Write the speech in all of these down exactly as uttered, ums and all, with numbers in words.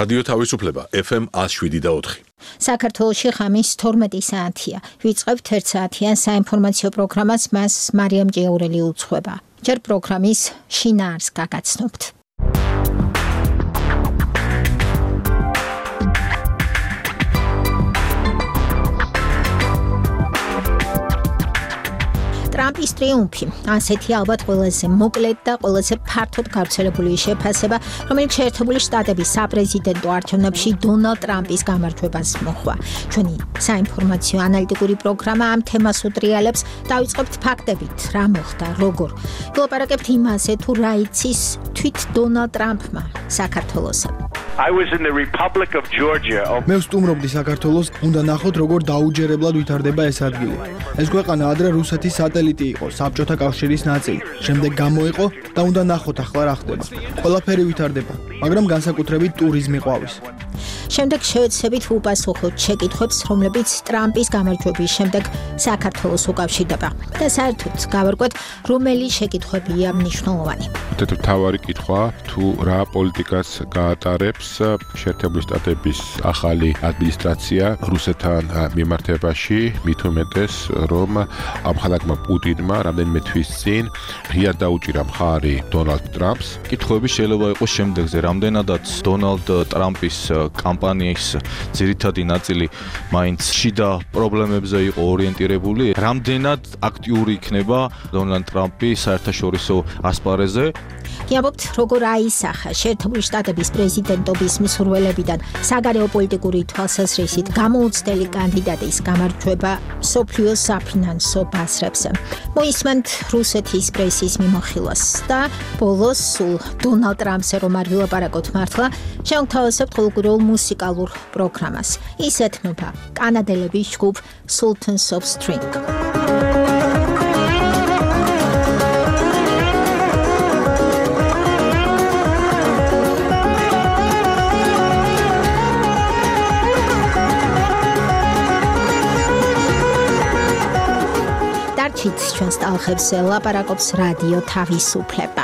რადიო თავისუფლება ეფ ემ one oh seven და four. საქართველოში ღამის თორმეტი საათია. ვიწყებთ ერთ საათიან საინფორმაციო პროგრამას, მას მარიამ ჭიაურელი უძღვება. ჯერ პროგრამის შინაარს გაგაცნობთ. ტრამპის ტრიუმფი, ასეთი ალბათ ყველაზე მოკლედ და ყველაზე ფართოდ გავრცელებული შეფასება, რომელიც შეერთებული შტატების საპრეზიდენტო არჩევნებში დონალდ ტრამპის გამარჯვებას მოჰყვა. ჩვენი საინფორმაციო ანალიტიკური პროგრამა ამ თემას უტრიალებს, დავიწყებთ ფაქტებით, რა მოხდა, როგორ. ვილაპარაკებთ იმაზე, თუ რა იცის თვით დონალდ ტრამპმა საქართველოსა. I was in the Republic of Georgia. მე ვსტუმრობდი საქართველოს, უნდა ნახოთ როგორ დაუჯერებლად ვითარდება ეს ადგილი. ეს ქვეყანა ადრე რუსეთის სატელიტი იყო, საბჭოთა კავშირის ნაწილი. შემდეგ გამოიყო და უნდა ნახოთ ახლა რა ხდება. ყველაფერი ვითარდება, მაგრამ განსაკუთრებით ტურიზმი ყვავის. შემდეგ შევეცდებით უპასუხოთ შეკითხვებს, რომლებიც ტრამპის გამარჯვების შემდეგ საქართველოს უკავშირდება. და საერთოდ გავარკვეთ, რომელი შეკითხვებია მნიშვნელოვანი. თეთრ თავარი კითხვა, თუ რა პოლიტიკას გაატარებს შეერთებული შტატების ახალი ადმინისტრაცია რუსეთთან მიმართებაში, მით უმეტეს, რომ ამხანაგმა პუტინმა რამდენიმე თვის წინ ღიად დაუჭირა მხარი დონალდ ტრამპს. კითხვები შეიძლება იყოს შემდეგზე, რამდენადაც დონალდ ტრამპის კამპანიის ძირითადი ნაწილი მაინც შიდა პრობლემებზე იყო ორიენტირებული, რამდენად აქტიური იქნება დონალდ ტრამპი საერთაშორისო ასპარეზზე. გიამბობთ, როგორ აისახა შეერთებული შტატების პრეზიდენტობის მსურველებიდან საგარეო პოლიტიკური თვალსაზრისით გამოუცდელი კანდიდატის გამარჯვება მსოფლიოს საფინანსო ბაზრებზე. მოისმენთ რუსეთის პრესის მიმოხილვას და ბოლოს სულ დონალდ ტრამპზე რომ არ ვილაპარაკოთ მართლა, შევთავაზებთ ყოველკვირეულ მუსიკალურ პროგრამას. ის ეთმობა კანადელების ჯგუფ Sultans of String. ჩვენს ტალღებზე ლაპარაკობს რადიო თავისუფლება.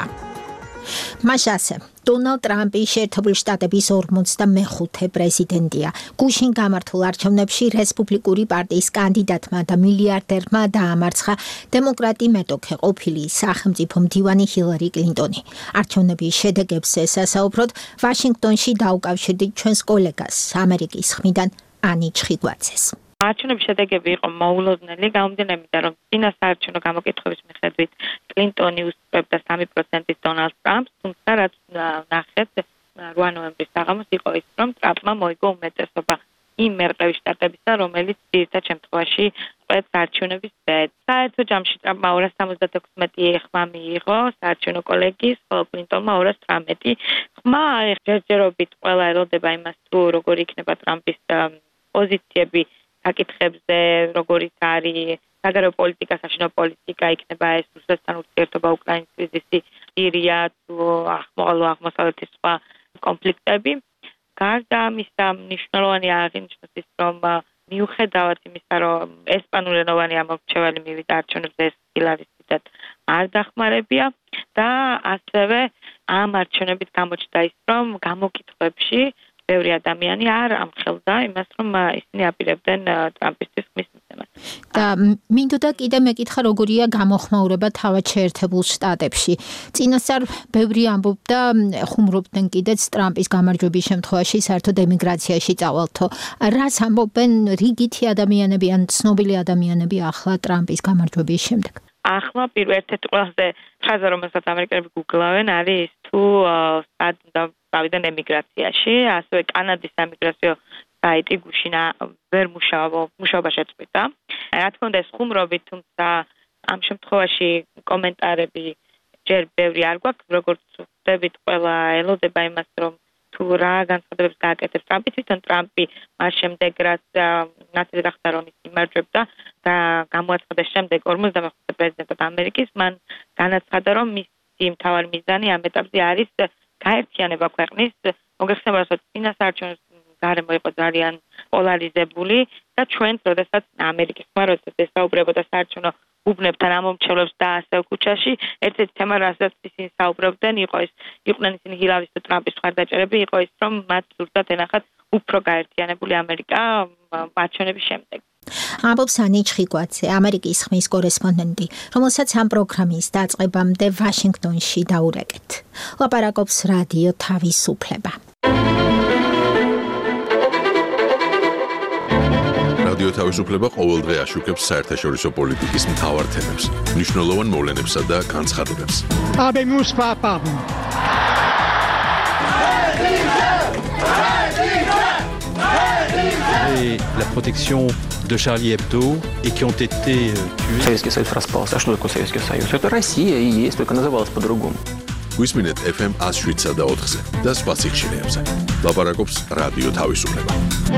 მაშასე, დონალდ ტრამპი შეერთებული შტატების ორმოცდამეხუთე პრეზიდენტია. გუშინ გამართულ არჩევნებში რესპუბლიკური პარტიის კანდიდატმა და მილიარდერმა დაამარცხა დემოკრატი მეტოქე ყოფილი სახელმწიფო მდივანი ჰილარი კლინტონი. არჩევნების შედეგებს ესასაუბროთ ვაშინგტონში დაუკავშირდით ჩვენს კოლეგას ამერიკის ხმიდან ანი ჩხიგვაძეს. არჩევნების შედეგები იყო მოულოდნელი, გამომდინარე იმიდან, რომ წინა საარჩევნო გამოკითხების მიხედვით კლინტონი უსწრებდა სამი პროცენტით დონალდ ტრამპს, თუმცა რაც ნახეთ რვა ნოემბრის საღამოს იყო ის, რომ ტრამპმა მოიგო უმეტესობა იმ მერყევის შტატებისა, რომელიც ძირითად შემთხვევაში ყვეთ არჩევნების ბედ. საერთო ჯამში ტრამპმა ორას სამოცდათექვსმეტი ხმა მიიღო საარჩევნო კოლეგიის, ხოლო კლინტონმა ორას ცხრამეტი ხმა. ჯერჯერობით ყველა ელოდება იმას, თუ როგორი იქნება ტრამპის პოზიციები საკითხებზე, როგორიც არის საგარეო პოლიტიკა, საშინაო პოლიტიკა, იქნება ეს რუსეთთან ურთიერთობა, უკრაინის კრიზისი, სირია, აღმოსავლო აღმოსავლეთის სხვა კონფლიქტები. გარდა ამისა, მნიშვნელოვანი აღინიშნოს ის, რომ მიუხედავად იმისა, რომ ესპანურენოვანი ამორჩეველი მივიდა არჩევნებზე, ეს ჰილარის დიდად არ დახმარებია და ასევე ამ არჩევნებით გამოჩნდა ის, რომ გამოკითხვებში ბევრი ადამიანი არ ამხელდა იმას, რომ ისინი აპირებდნენ ტრამპისთვის ხმის მიცემას. და მინდოდა კიდე მეკითხა, როგორია გამოხმაურება თავად შეერთებულ შტატებში. წინასწარ ბევრი ამბობდა, ხუმრობდნენ კიდეც ტრამპის გამარჯვების შემთხვევაში საერთოდ ემიგრაციაში წავალთო. რას ამბობენ რიგითი ადამიანები ან ცნობილი ადამიანები ახლა ტრამპის გამარჯვების შემდეგ? ახლა ერთ-ერთი ყველაზე ფრაზა, რომელსაც ამერიკელები გუგლავენ, არის თუ სად უნდა წავიდნენ ემიგრაციაში, ასევე კანადის ემიგრაციო საიტი გუშინ ვერ მუშაობა შეწყვიტა. რა თქმა უნდა, ეს ხუმრობით, თუმცა ამ შემთხვევაში კომენტარები ჯერ ბევრი არ გვაქვს, როგორც ვხვდებით, ყველა ელოდება იმას, რომ თუ რა განცხადებებს გააკეთებს ტრამპი, თვითონ ტრამპი მას შემდეგ რაც ნაცვლად გახდა, რომ ის იმარჯვებდა და გამოაცხადეს შემდეგ ორმოცდამეხუთე პრეზიდენტად ამერიკის, მან განაცხადა, რომ მისი მთავარი მიზანი ამ ეტაპზე არის გაერთიანება ქვეყნის, მოგეხსენება, რომ წინა საარჩევნო გარემო იყო ძალიან პოლარიზებული და ჩვენც, როდესაც ამერიკის ხმა, როდესაც ესაუბრებოდა საარჩევნო უბნებთან ამომრჩევლებს და ასევე ქუჩაში ერთ-ერთი თემა, რასაც ისინი საუბრობდნენ, იყო ის, იყვნენ ისინი ჰილარის და ტრამპის მხარდაჭერები, იყო ის, რომ მათ ზუსტად ენახათ უფრო გაერთიანებული ამერიკა არჩევნების შემდეგ. ამბობს ანი ჩხიკვაძე, ამერიკის ხმის კორესპონდენტი, რომელსაც ამ პროგრამის დაწყებამდე ვაშინგტონში დაურეკეთ. ლაპარაკობს რადიო თავისუფლება. რადიო თავისუფლება ყოველდღე აშუქებს საერთაშორისო პოლიტიკის მთავარ თემებს, მნიშვნელოვან მოვლენებსა და განცხადებებს. Habemus papam. Et la protection de Charlie Hebdo et qui ont été tués. Советский Союз распался. А что такое Советский Союз? Это Россия и есть, только называлась по-другому. Висминет эф эм one oh seven და ოთხზე და სხვა სიხშირეებზე. ლაპარაკობს რადიო თავისუფლება.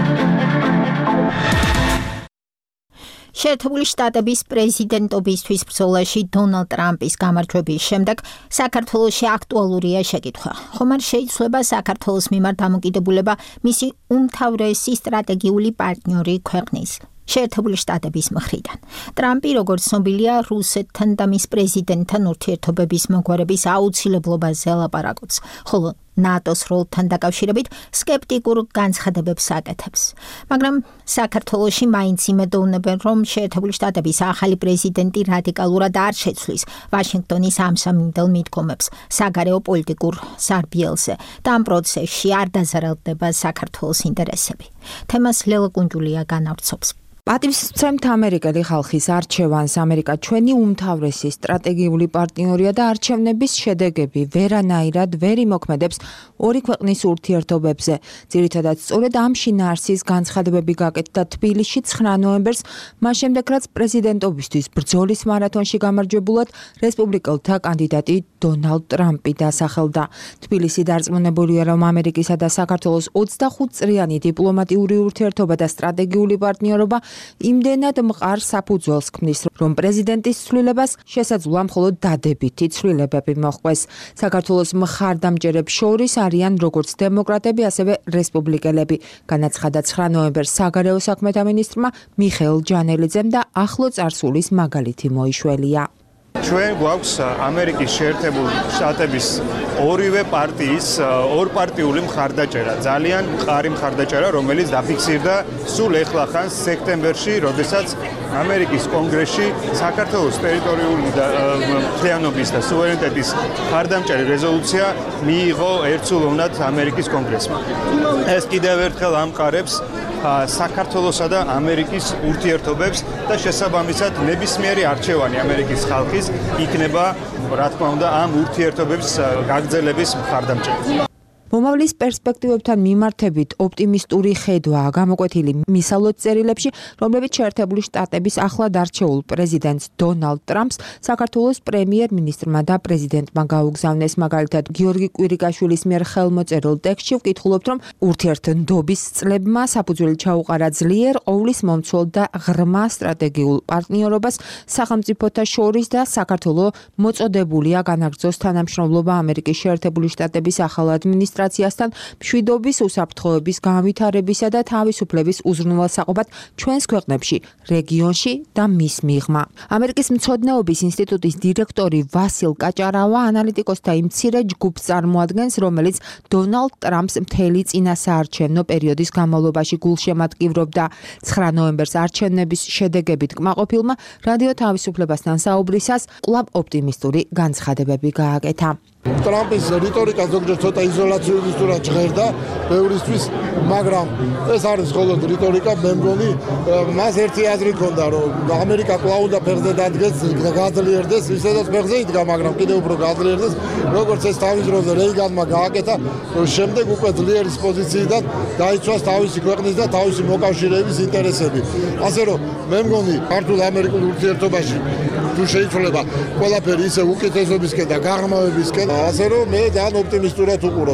შეერთებული შტატების პრეზიდენტობისთვის ბრძოლაში დონალდ ტრამპის გამარჯვების შემდეგ საქართველოში აქტუალურია შეკითხვა. ხომ არ შეიძლება საქართველოს მიმართ დამოკიდებულება მისი უმთავრესი სტრატეგიული პარტნიორი ქვეყნის შეერთებული შტატების მხრიდან. ტრამპი, როგორც ცნობილია, რუსეთთან და მის პრეზიდენტთან ურთიერთობების მოგვარების აუცილებლობაზე ლაპარაკობს, ხოლო ნატოს როლთან დაკავშირებით სკეპტიკურ განცხადებებს აკეთებს. მაგრამ საქართველოში მაინც იმედოვნებენ, რომ შეერთებული შტატების ახალი პრეზიდენტი რადიკალურად არ შეცვლის ვაშინგტონის ამსამინდელ მიდგომებს საგარეო პოლიტიკურ სარბიელზე და ამ პროცესში არ დაზარალდება საქართველოს ინტერესები. თემას ლელა კუნჯულია განავრცობს. პატივისცემთ ამერიკელი ხალხის არჩევანს. ამერიკა ჩვენი უმთავრესი სტრატეგიული პარტნიორია და არჩევნების შედეგები ვერანაირად ვერ იმოქმედებს ორი ქვეყნის ურთიერთობებზე. ძირითადად სწორედ ამ შინაარსის განცხადებები გაკეთდა თბილისში ცხრა ნოემბერს, მას შემდეგ რაც პრეზიდენტობისთვის ბრძოლის მარათონში გამარჯვებულად რესპუბლიკელთა კანდიდატი დონალდ ტრამპი დასახელდა. თბილისი დარწმუნებულია, რომ ამერიკისა და საქართველოს ოცდახუთ წლიანი დიპლომატიური ურთიერთობა და სტრატეგიული პარტნიორობა იმდენად მყარ საფუძველს ქმნის, რომ პრეზიდენტის ცვლილებას შესაძლოა მხოლოდ დადებითი ცვლილებები მოჰყვეს. საქართველოს მხარდამჭერებს შორის არიან როგორც დემოკრატები, ასევე რესპუბლიკელები, განაცხადა ცხრა ნოემბერს საგარეო საქმეთა მინისტრმა მიხეილ ჯანელიძემ და ახლო წარსულის მაგალითი მოიშველია. ჩვენ გვაქვს ამერიკის შეერთებული შტატების ორივე პარტიის ორპარტიული მხარდაჭერა, ძალიან მყარი მხარდაჭერა, რომელიც დაფიქსირდა სულ ეხლა ხანს სექტემბერში, როდესაც ამერიკის კონგრესში საქართველოს ტერიტორიული მთლიანობის და სუვერენიტეტის მხარდამჭერი რეზოლუცია მიიღო ერთსულოვნად ამერიკის კონგრესმა. ეს კიდევ ერთხელ ამყარებს საქართველოსა და ამერიკის ურთიერთობებს და შესაბამისად ნებისმიერი არჩევანი ამერიკის ხალხის იქნება, რა თქმა უნდა, ამ ურთიერთობების გაგრძელების მხარდამჭერი. მომავლის პერსპექტივებთან მიმართებით ოპტიმისტური ხედვაა გამოკვეთილი მისალოდ წერილებში, რომლებიც შეერთებული შტატების ახლად არჩეულ პრეზიდენტს დონალდ ტრამპს საქართველოს პრემიერ-მინისტრმა და პრეზიდენტმა გაუგზავნეს. მაგალითად, გიორგი კვირიკაშვილის მიერ ხელმოწერილ ტექსტში ვკითხულობთ, რომ ურთიერთდობის წლებმა საფუძველი ჩაუყარა ძლიერ ყოვლის მომცველ და ღრმა სტრატეგიულ პარტნიორობას სახელმწიფოთა შორის და საქართველოს მოწოდებულია განაგრძოს თანამშრომლობა ამერიკის შეერთებული შტატების ახალ ადმინისტრაციასთან მშვიდობის უსაფრთხოების განვითარებისა და თავისუფლების უზრუნველსაყოფად ჩვენს ქვეყნებში, რეგიონში და მის მიღმა. ამერიკის მცოდნეობის ინსტიტუტის დირექტორი ვასილ კაჭარავა ანალიტიკოსთა იმ მცირე ჯგუფს წარმოადგენს, რომელიც დონალდ ტრამპს მთელი წინასაარჩევნო პერიოდის განმავლობაში გულშემატკივრობდა. ცხრა ნოემბერს არჩევნების შედეგებით კმაყოფილმა რადიო თავისუფლებასთან საუბრისას კვლავ ოპტიმისტური განცხადებები გააკეთა. ტრამპის რიტორიკა ზოგჯერ ცოტა იზოლაციონისტურად ჟღერდა ბევრისთვის, მაგრამ ეს არის მხოლოდ რიტორიკა. მე მგონი მას ერთი აზრი ჰქონდა, რომ ამერიკა კვლავ უნდა ფეხზე დადგეს, გაძლიერდეს, ისედაც ფეხზე იდგა, მაგრამ კიდევ უფრო გაძლიერდეს, როგორც ეს თავის დროზე რეიგანმა გააკეთა, შემდეგ უკვე ძლიერის პოზიციიდან დაიცვას თავისი ქვეყნის და თავისი მოკავშირეების ინტერესები. ასე რომ მე მგონი ქართულ ამერიკულ ურთიერთობაში თუ შეიძლება ყველაფერი ისე უკეთესობისკენ და გაღრმავებისკენ, ასე რომ მე ძალიან ოპტიმისტურად უყურებ.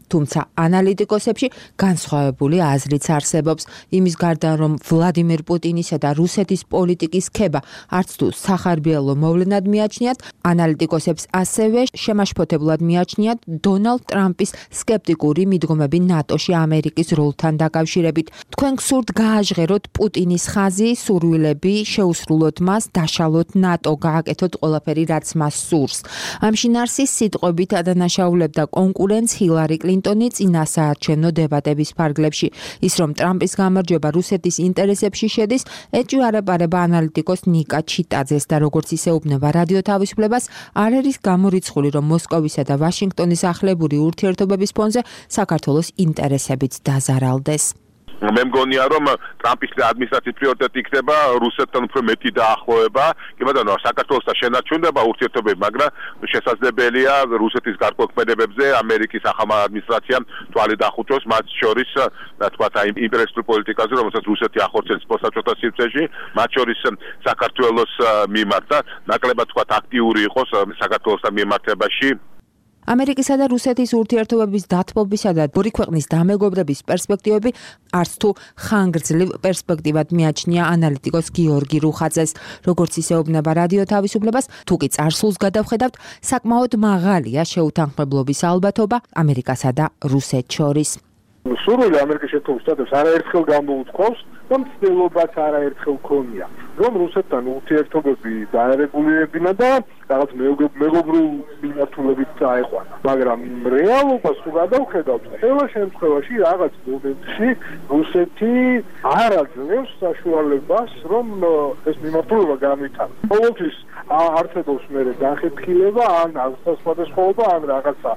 თუმცა ანალიტიკოსებში განსხვავებული აზრიც არსებობს. იმის გარდა, რომ ვლადიმერ პუტინისა და რუსეთის პოლიტიკის ქება არც თუ სახარბიელო მოვლენად მიაჩნიათ, ანალიტიკოსებს ასევე შემაშფოთებლად მიაჩნიათ დონალდ ტრამპის სკეპტიკური მიდგომები ნატოში ამერიკის როლთან დაკავშირებით. თქვენ გსურთ გააჟღეროთ პუტინის ხაზი, სურვილები, შეუსრულოთ მას, დაშალოთ ნატო, გააკეთოთ ყველაფერი, რაც მას სურს. ამ შინაარსის სიტყვებით ადანაშაულებდა კონკურენტს ჰილარი კლინტონი წინასაარჩევნო დებატების ფარგლებში. ის, რომ ტრამპის გამარჯვება რუსეთის ინტერესებში შედის, ეჭვარებარება ანალიტიკოს ნიკა ჩიტაძეს და როგორც ისეუბნება რადიო თავისუფლებას, არ არის გამორიცხული, რომ მოსკოვისა და ვაშინგტონის ახლებური ურთიერთობების ფონზე საქართველოს ინტერესებიც დაზარალდეს. მე მგონია რომ ტრამპის ადმინისტრაციის პრიორიტეტი იქნება რუსეთთან უფრო მეტი დაახლოება. კი ბატონო, საქართველოსთან შენარჩუნება ურთიერთობები, მაგრამ შესაძლებელია რუსეთის გარკვეულ ამერიკის ახალმა ადმინისტრაციამ თვალი დახუჭოს, მათ შორის თქვათ აი იმპერიალისტურ პოლიტიკაზე, რომელსაც რუსეთი ახორციელებს პოსტსაჭოთა სივრცეში, მათ შორის საქართველოს მიმართ და ნაკლებად თქვათ აქტიური იყოს საქართველოსთან მიმართებაში. ამერიკისა და რუსეთის ურთიერთობების დათბობისა და ორი ქვეყნის დამეგობრების პერსპექტივები არც თუ ხანგრძლივ პერსპექტივად მიაჩნია ანალიტიკოს გიორგი რუხაძეს. როგორც ისეუბნება რადიო თავისუფლებას, თუ კი წარსულს გადავხედავთ, საკმაოდ მაღალია შეუთანხმებლობის ალბათობა ამერიკასა და რუსეთს შორის. სურვილი ამერიკის შეერთებულ შტატებს არაერთხელ გამოუთქვავს და მცდელობაც არაერთხელ ქონია, რომ რუსეთთან ურთიერთობები დაერეგულირებინა და რაღაც მეგობრულ მიმართულებით წაეყვანა. მაგრამ რეალობას თუ გადავხედავთ, ყველა შემთხვევაში რაღაც მომენტში რუსეთი არ აძლევს საშუალებას, რომ ეს მიმართულება განვითარდეს. ყოველთვის არსებობს მერე განხეთქილება, ან სხვადასხვაობა, ან რაღაცა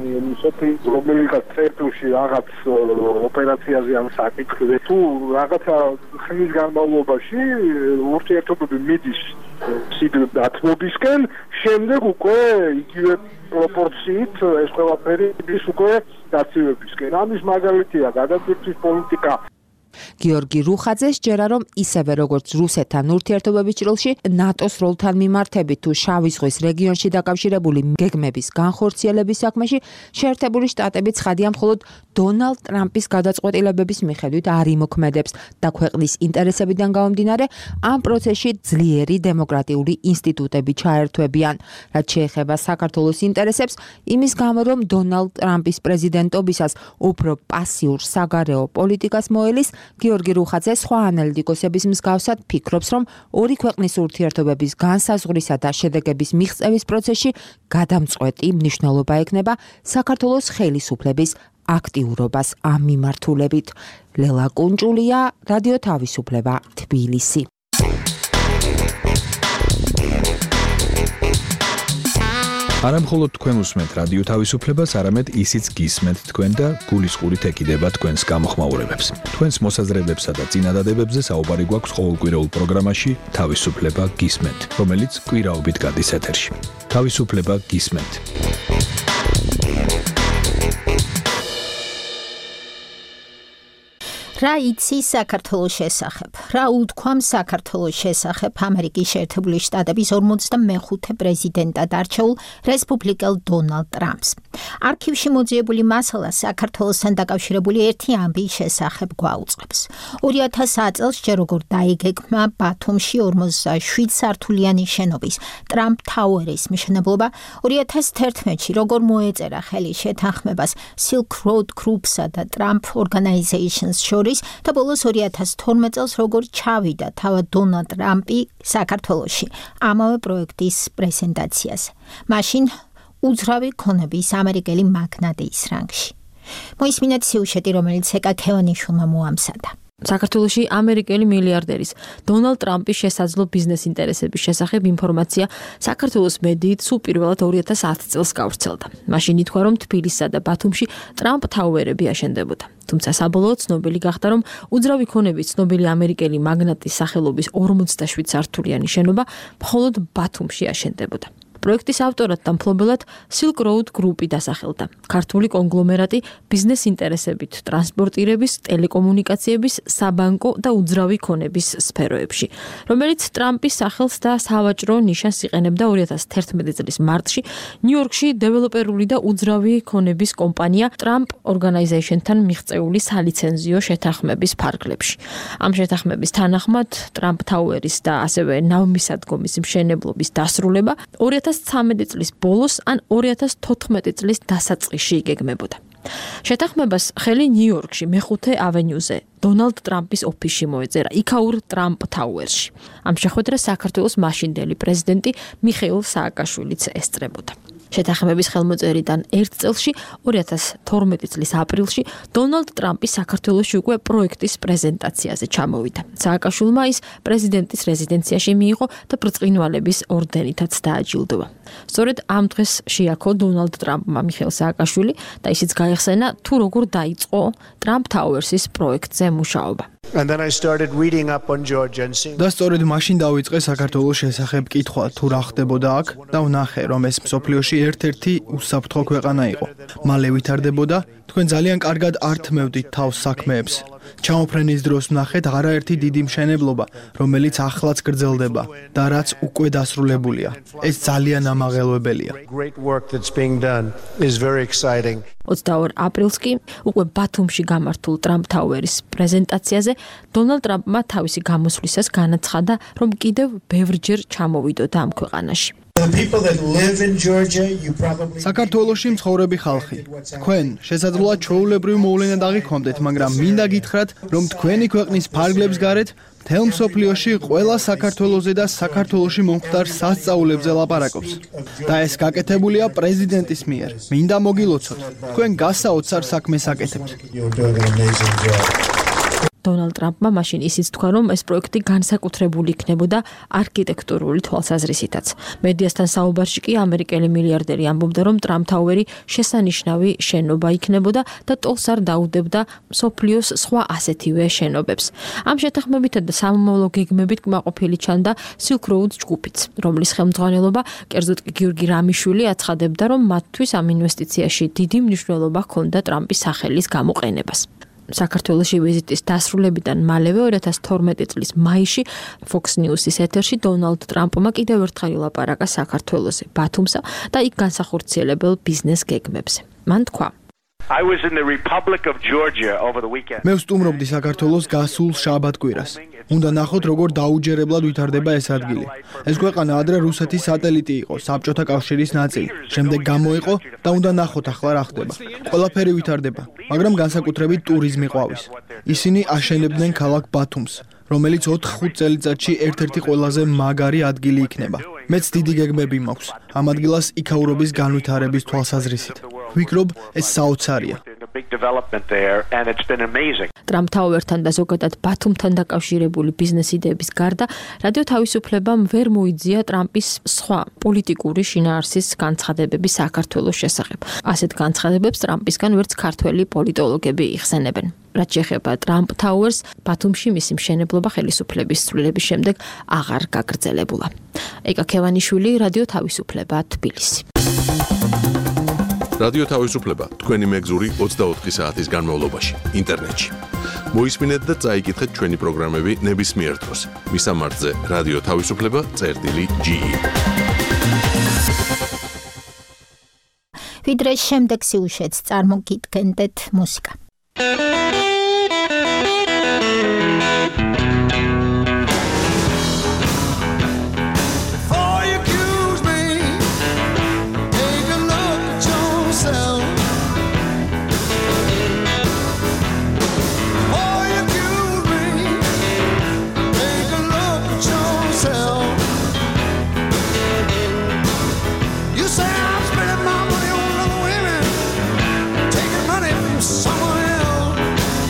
სოფი რომელიღაც წერტილში რაღაც ოპერაციაზე ან საკითხზე თუ რაღაცა ხნის განმავლობაში ურთიერთობები მიდის სიდ დათმობისკენ, შემდეგ უკვე იგივე პროპორციით ეს ყველაფერი მიდის უკვე დაცივებისკენ. ამის მაგალითია გადაკვეთის პოლიტიკა. გიორგი რუხაძე სჯერა, რომ ისევე როგორც რუსეთთან ურთიერთობების ჭრილში, ნატოს როლთან მიმართებით თუ შავი ზღვის რეგიონში დაკავშირებული გეგმების განხორციელების საქმეში, შეერთებული შტატები ცხადია მხოლოდ დონალდ ტრამპის გადაწყვეტილებების მიხედვით არ იმოქმედებს და ქვეყნის ინტერესებიდან გამომდინარე, ამ პროცესში ძლიერი დემოკრატიული ინსტიტუტები ჩაერთვებიან. რაც შეეხება საქართველოს ინტერესებს, იმის გამო, რომ დონალდ ტრამპის პრეზიდენტობისას უფრო პასიურ საგარეო პოლიტიკას მოელის, გიორგი რუხაძე სხვა ანალიტიკოსების მსგავსად ფიქრობს, რომ ორი ქვეყნის ურთიერთობების განსაზღვრისა და შედეგების მიღწევის პროცესში გადამწყვეტი მნიშვნელობა ექნება საქართველოს ხელისუფლების აქტიურობას ამ მიმართულებით. ლელა კუნჭულია, რადიო თავისუფლება, თბილისი. არა მხოლოდ თქვენ უსმენთ რადიო თავისუფლებას, არამედ ისიც გისმენთ თქვენ და გულისყურით ეკიდება თქვენს გამოხმაურებებს. თქვენს მოსაზრებებსა და წინადადებებზე საუბარი გვაქვს ყოველკვირეულ პროგრამაში თავისუფლება გისმენთ, რომელიც კვირაობით გადის ეთერში. თავისუფლება გისმენთ. რა იცი საქართველოს შესახებ? რა უთქვამ საქართველოს შესახებ ამერიკის შეერთებული შტატების ორმოცდამეხუთე პრეზიდენტად არჩეულ რესპუბლიკელ დონალდ ტრამპს? არქივში მოძიებული მასალა საქართველოსთან დაკავშირებული ერთი ამბის შესახებ გვაუწყებს. ორი ათას წელს ჯერ როგორ დაიგეგმა ბათუმში ორმოცდაშვიდ სართულიანი შენობის ტრამპ თაუერის მშენებლობა, ორი ათას თერთმეტში როგორ მოეწერა ხელი შეთანხმებას Silk Road Group-სა და Trump Organizations შორის და ბოლოს ორი ათას თორმეტ წელს როგორ ჩავიდა თავად დონალდ ტრამპი საქართველოში ამავე პროექტის პრეზენტაციაზე. მაშინ უძრავი ქონების ამერიკელი მაგნატის რანგში. მოისმინეთ სიუჟეტი, რომელიც ეკა ქევანიშვილმა მოამზადა. საქართველოში ამერიკელი მილიარდერის დონალდ ტრამპის შესაძლო ბიზნეს ინტერესების შესახებ ინფორმაცია საქართველოს მედიით სულ პირველად ორი ათას ათი წელს გავრცელდა. მაშინ ითქვა, რომ თბილისსა და ბათუმში ტრამპ თაუერები აშენდებოდა. თუმცა საბოლოოდ ცნობილი გახდა, რომ უძრავი ქონების ცნობილი ამერიკელი მაგნატის სახელობის ორმოცდაშვიდ სართულიანი შენობა მხოლოდ ბათუმში აშენდებოდა. პროექტის ავტორად და მფლობელად Silk Road Group-ი დასახელდა. ქართული კონგლომერატი ბიზნეს ინტერესებით ტრანსპორტირების, ტელეკომუნიკაციების, საბანკო და უძრავი ქონების სფეროებში, რომელიც ტრამპის სახელს და სავაჭრო ნიშანს იყენებდა ორი ათას თერთმეტი წლის მარტში ნიუ-იორკში დეველოპერული და უძრავი ქონების კომპანია Trump Organization-თან მიღწეული სალიცენზიო შეთანხმების ფარგლებში. ამ შეთანხმების თანახმად Trump Tower-ის და ასევე ნავმისადგომის მშენებლობის დასრულება ორი ათას ცხრამეტი წლის ბოლოს ან ორი ათას თოთხმეტი წლის დასაწყისში იგეგმებოდა. შეთანხმებას ხელი ნიუ-იორკში მეხუთე ავენიუზე დონალდ ტრამპის ოფისში მოეწერა, იქაურ Trump Tower-ში. ამ შეხვედრას საქართველოს მაშინდელი პრეზიდენტი მიხეილ სააკაშვილიც ესწრებოდა. შეთანხმების ხელმოწერიდან ერთ წელში ორი ათას თორმეტი წლის აპრილში დონალდ ტრამპი საქართველოში უკვე პროექტის პრეზენტაციაზე ჩამოვიდა. სააკაშვილმა ის პრეზიდენტის რეზიდენციაში მიიღო და ბრწყინვალების ორდენითაც დააჯილდოვა. სწორედ ამ დღეს შეაქო დონალდ ტრამპმა მიხეილ სააკაშვილი და ისიც გაიხსენა თუ როგორ დაიწყო Trump Towers-ის პროექტზე მუშაობა. And then I started reading up on Georgia and seeing და სწორედ მაშინ დავიწყე საქართველოს შესახებ კითხვა თუ რა ხდებოდა აქ და ვნახე რომ ეს მსოფლიოში ერთ-ერთი უსაფრთხო ქვეყანა იყო. მალე ვითარდებოდა, თქვენ ძალიან კარგად ართმევდით თავს საქმეებს. ჩამოფრენის დროს ვნახეთ არაერთი დიდი მშენებლობა, რომელიც ახლაც გრძელდება და რაც უკვე დასრულებულია. ეს ძალიან ამაღელვებელია. great work that's being done is very exciting. ოცდაორ აპრილს კი უკვე ბათუმში გამართულ Trump Tower-ის პრეზენტაციაზე დონალდ ტრამპმა თავისი გამოსვლისას განაცხადა, რომ კიდევ ბევრჯერ ჩამოვიდოდა ამ ქვეყანაში. საქართველოში მცხოვრები ხალხი, თქვენ შესაძლოა ჩვეულებრივ მოვლენად აღიქვამდეთ, მაგრამ მინდა გითხრათ, რომ თქვენი ქვეყნის ფარგლებს გარეთ მთელ მსოფლიოში ყველა საქართველოზე და საქართველოში მომხდარ სასწაულებზე ლაპარაკობს. და ეს გაკეთებულია პრეზიდენტის მიერ. მინდა მოგილოცოთ, თქვენ გასაოცარ საქმეს აკეთებთ. დონალდ ტრამპმა მაშინ ისიც თქვა, რომ ეს პროექტი განსაკუთრებული იქნებოდა არქიტექტურული თვალსაზრისითაც. მედიასთან საუბარში კი ამერიკელი მილიარდერი ამბობდა, რომ Trump Tower-ი შესანიშნავი შენობა იქნებოდა და ტოლს არ დაუდებდა მსოფლიოს სხვა ასეთივე შენობებს. ამ შეთანხმებითა და სამომავლო გეგმებით კმაყოფილი ჩანდა Silk Road ჯგუფიც, რომლის ხელმძღვანელობა, კერძოდ კი გიორგი რამიშვილი აცხადებდა, რომ მათთვის ამ ინვესტიციაში დიდი მნიშვნელობა ჰქონდა ტრამპის სახელის გამოყენებას. საქართველოში ვიზიტის დასრულებიდან მალევე ორი ათას თორმეტი წლის მაისში Fox News-ის ეთერში დონალდ ტრამპმა კიდევ ერთხელ ილაპარაკა საქართველოზე, ბათუმსა და იქ განსახორციელებელ ბიზნეს გეგმებზე. მან თქვა: I was in the Republic of Georgia over the weekend. მე ვსტუმრობდი საქართველოს გასულ შაბათ-კვირას. უნდა ნახოთ, როგორ დაუჯერებლად ვითარდება ეს ადგილი. ეს ქვეყანა ადრე რუსეთის სატელიტი იყო, საბჭოთა კავშირის ნაწილი. შემდეგ გამოიყო და უნდა ნახოთ ახლა რა ხდება. ყველაფერი ვითარდება, მაგრამ განსაკუთრებით ტურიზმი ყვავის. ისინი აშენებდნენ ქალაქ ბათუმს, რომელიც ოთხ-ხუთ წელიწადში ერთ-ერთი ყველაზე მაგარი ადგილი იქნება. მეც დიდი გეგმები მაქვს ამ ადგილას იქაურობის განვითარების თვალსაზრისით. ვიკრობ, ეს საოცარია. Trump Tower-თან და ზოგადად ბათუმთან დაკავშირებული ბიზნეს იდეების გარდა, რადიო თავისუფლებამ ვერ მოიძია ტრამპის სხვა პოლიტიკური შინაარსის განცხადებების საქართველოს შესახებ. ასეთ განცხადებებს ტრამპისგან ვერც ქართველი პოლიტოლოგები იხსენებენ. რაც შეეხება Trump Towers, ბათუმში მისი მშენებლობა ხელისუფლების ცვლილების შემდეგ აღარ გაგრძელებულა. ეკა ქევანიშვილი, რადიო თავისუფლება, თბილისი. რადიო თავისუფლება თქვენი მეგზური ოცდაოთხი საათის განმავლობაში ინტერნეტში. მოისმინეთ და წაიკითხეთ ჩვენი პროგრამები ნებისმიერ დროს. მისამართზე რადიო თავისუფლება წერტილი ჯი ი. ვიდრე შემდეგ სიუჟეტს წარმოგიდგენდეთ მუსიკა. Someone else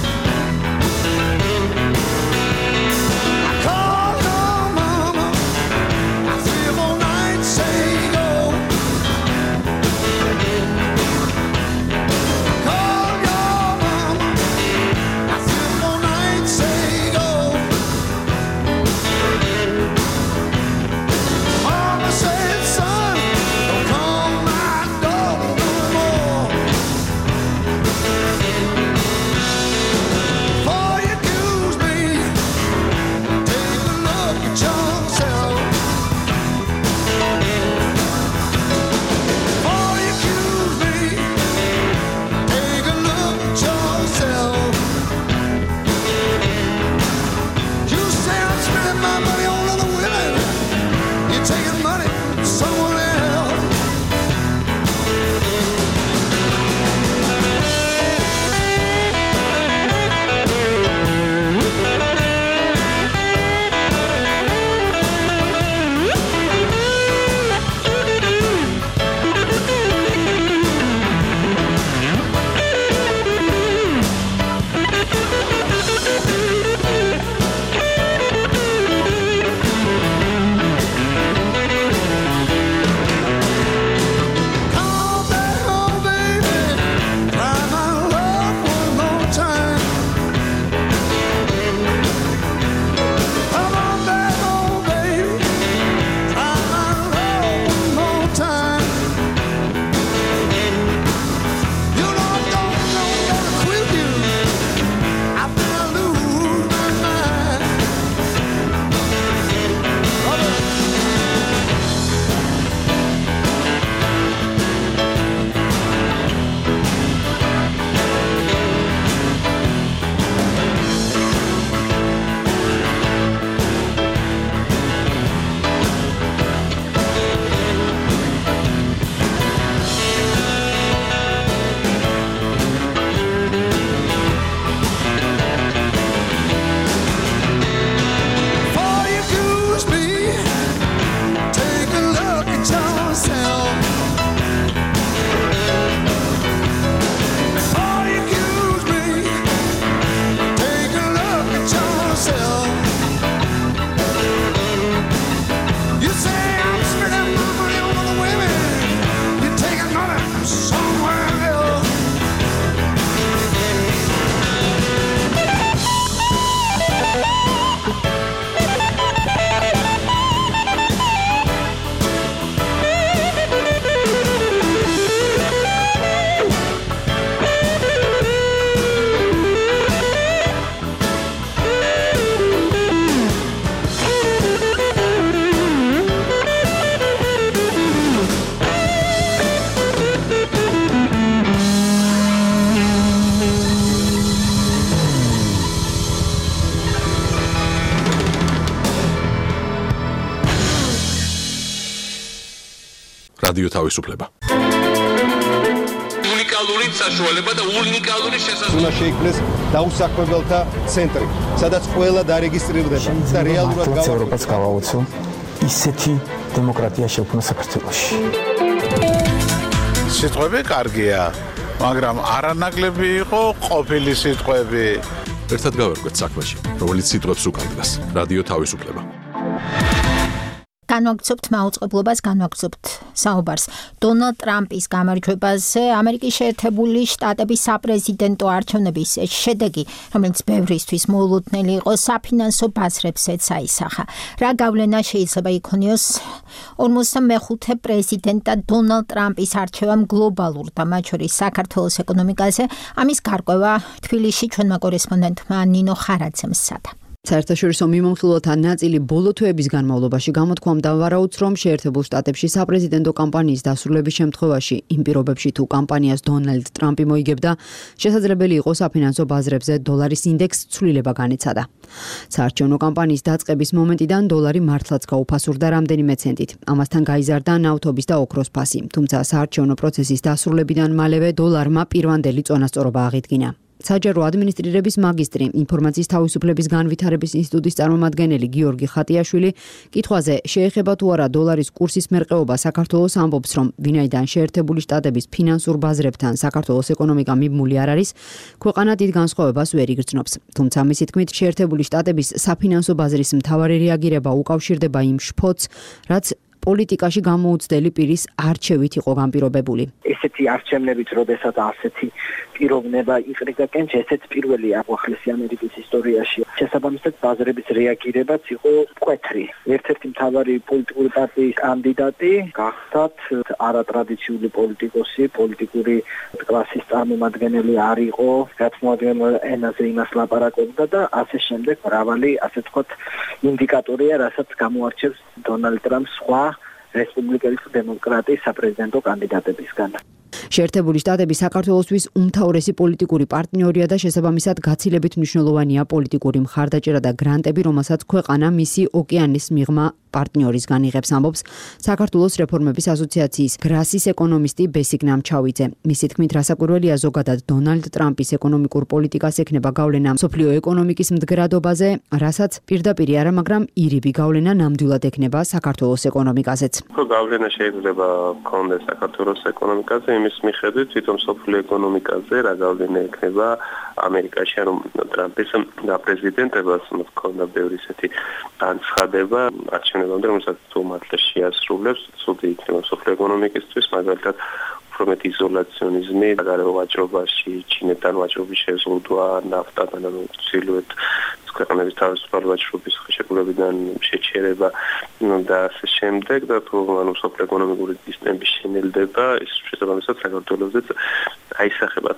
რადიო თავისუფლება. უნიკალური საშუალება და უნიკალური შესაძლებლობა. უნდა შეიქმნეს დაუსაქმებელთა ცენტრი, სადაც ყველა დარეგისტრირდება და რეალურად ევროპას გავაუწო ისეთი დემოკრატია შექმნა საქართველოში. სიტყვები კარგია, მაგრამ არანაკლები იყო ყოფილი სიტყვები. ერთად გავერკვეთ საქმეში, რომელიც სიტყვებს უკანდგას. რადიო თავისუფლება. განვაგრძობთ მაუწყებლობას, განვაგრძობთ საუბარს დონალდ ტრამპის გამარჯვებაზე. ამერიკის შეერთებული შტატების საპრეზიდენტო არჩევნების შედეგი, რომელიც ბევრისთვის მოულოდნელი იყო, საფინანსო ბაზრებს ეცაისახა. რა გავლენა შეიძლება იქონიოს ორმოცდამეხუთე პრეზიდენტად დონალდ ტრამპის არჩევამ გლობალურ და მათ შორის საქართველოს ეკონომიკაზე? ამის გარკვევა თბილისში ჩვენმა კორესპონდენტმა ნინო ხარაძემ სცადა. საერთაშორისო მიმოხილველთა ნაწილი ბოლო თვეების განმავლობაში გამოთქვამდა ვარაუდს, რომ შეერთებულ შტატებში საპრეზიდენტო კამპანიის დასრულების შემთხვევაში იმ პირობებში თუ კამპანიას დონალდ ტრამპი მოიგებდა, შესაძლებელი იყო საფინანსო ბაზრებზე დოლარის ინდექს ცვლილება განეცადა. საარჩევნო კამპანიის დაწყების მომენტიდან დოლარი მართლაც გაუფასურდა რამდენიმე ცენტით. ამასთან გაიზარდა ნავთობის და ოქროს ფასი, თუმცა საარჩევნო პროცესის დასრულებიდან მალევე დოლარმა პირვანდელი წონასწორობა აღიდგინა. საჯარო ადმინისტრირების მაგისტრი, ინფორმაციის თავისუფლების განვითარების ინსტიტუტის წარმომადგენელი გიორგი ხატიაშვილი კითხვაზე შეეხება თუ არა დოლარის კურსის მერყეობა საქართველოს ამბობს, რომ ვინაიდან შეერთებული შტატების ფინანსურ ბაზრებთან საქართველოს ეკონომიკა მიბმული არ არის, ქვეყანა დიდ განსხვავებას ვერ იგრძნობს. თუმცა მისი თქმით, შეერთებული შტატების საფინანსო ბაზრის მთავარი რეაგირება უკავშირდება იმ შფოთს, რაც პოლიტიკაში გამოუცდელი პირის არჩევით იყო განპირობებული. ესეთი არჩევნებით, როდესაც ასეთი პიროვნება იყრიდა კენჭი, ესეც პირველი აღვახლესი ამერიკის ისტორიაში. შესაბამისად, ბაზრების რეაგირებაც იყო მკვეთრი. ერთ-ერთი მთავარი პოლიტიკური პარტიის კანდიდატი გახდათ არატრადიციული პოლიტიკოსი, პოლიტიკური კლასის წარმომადგენელი არ იყო, რაც მოადგენელ ენაზე იმას ლაპარაკობდა და ასე შემდეგ მრავალი, ასე ვთქვათ, ინდიკატორია, რასაც გამოარჩევს დონალდ ტრამპს სხვა რესპუბლიკელი თუ დემოკრატიის საპრეზიდენტო კანდიდატებისგან. შეერთებული შტატები საქართველოსთვის უმთავრესი პოლიტიკური პარტნიორია და შესაბამისად გაცილებით მნიშვნელოვანია პოლიტიკური მხარდაჭერა და გრანტები, რომელსაც ქვეყანა მისი ოკეანის მიღმა პარტნიორისგან იღებს, ამბობს საქართველოს რეფორმების ასოციაციის გრასის ეკონომისტი ბესიკ ნამჩავიძე. მისი თქმით, რასაკვირველია, ზოგადად დონალდ ტრამპის ეკონომიკურ პოლიტიკას ექნება გავლენა მსოფლიო ეკონომიკის მდგრადობაზე, რასაც პირდაპირ არა, მაგრამ ირიბი გავლენა ნამდვილად ექნება საქართველოს ეკონომიკაზეც. გავლენა შეიძლება გქონდეს საქართველოს ეკონომიკაზე, იმის მიხედვით, თვითონ მსოფლიო ეკონომიკაზე რა გავლენა ექნება ამერიკაში, ანუ ტრამპის პრეზიდენტებას მქონდა ბევრი ისეთი განცხადება არჩევნებამდე, რომელსაც თუ მართლა შეასრულებს, ცუდი იქნება მსოფლიო ეკონომიკისთვის, მაგალითად უფრო მეტი იზოლაციონიზმი, საგარეო ვაჭრობაში, ჩინეთთან ვაჭრობის შეზღუდვა, ნაფტათან, ანუ ცილუეთ ქვეყნების თავისუფალი ვაჭრობის ხელშეკრულებიდან შეჩერება და ასე შემდეგ და თუ ანუ მსოფლიო ეკონომიკური სისტემის შენელდება, ის შესაბამისად საქართველოსაც აისახება.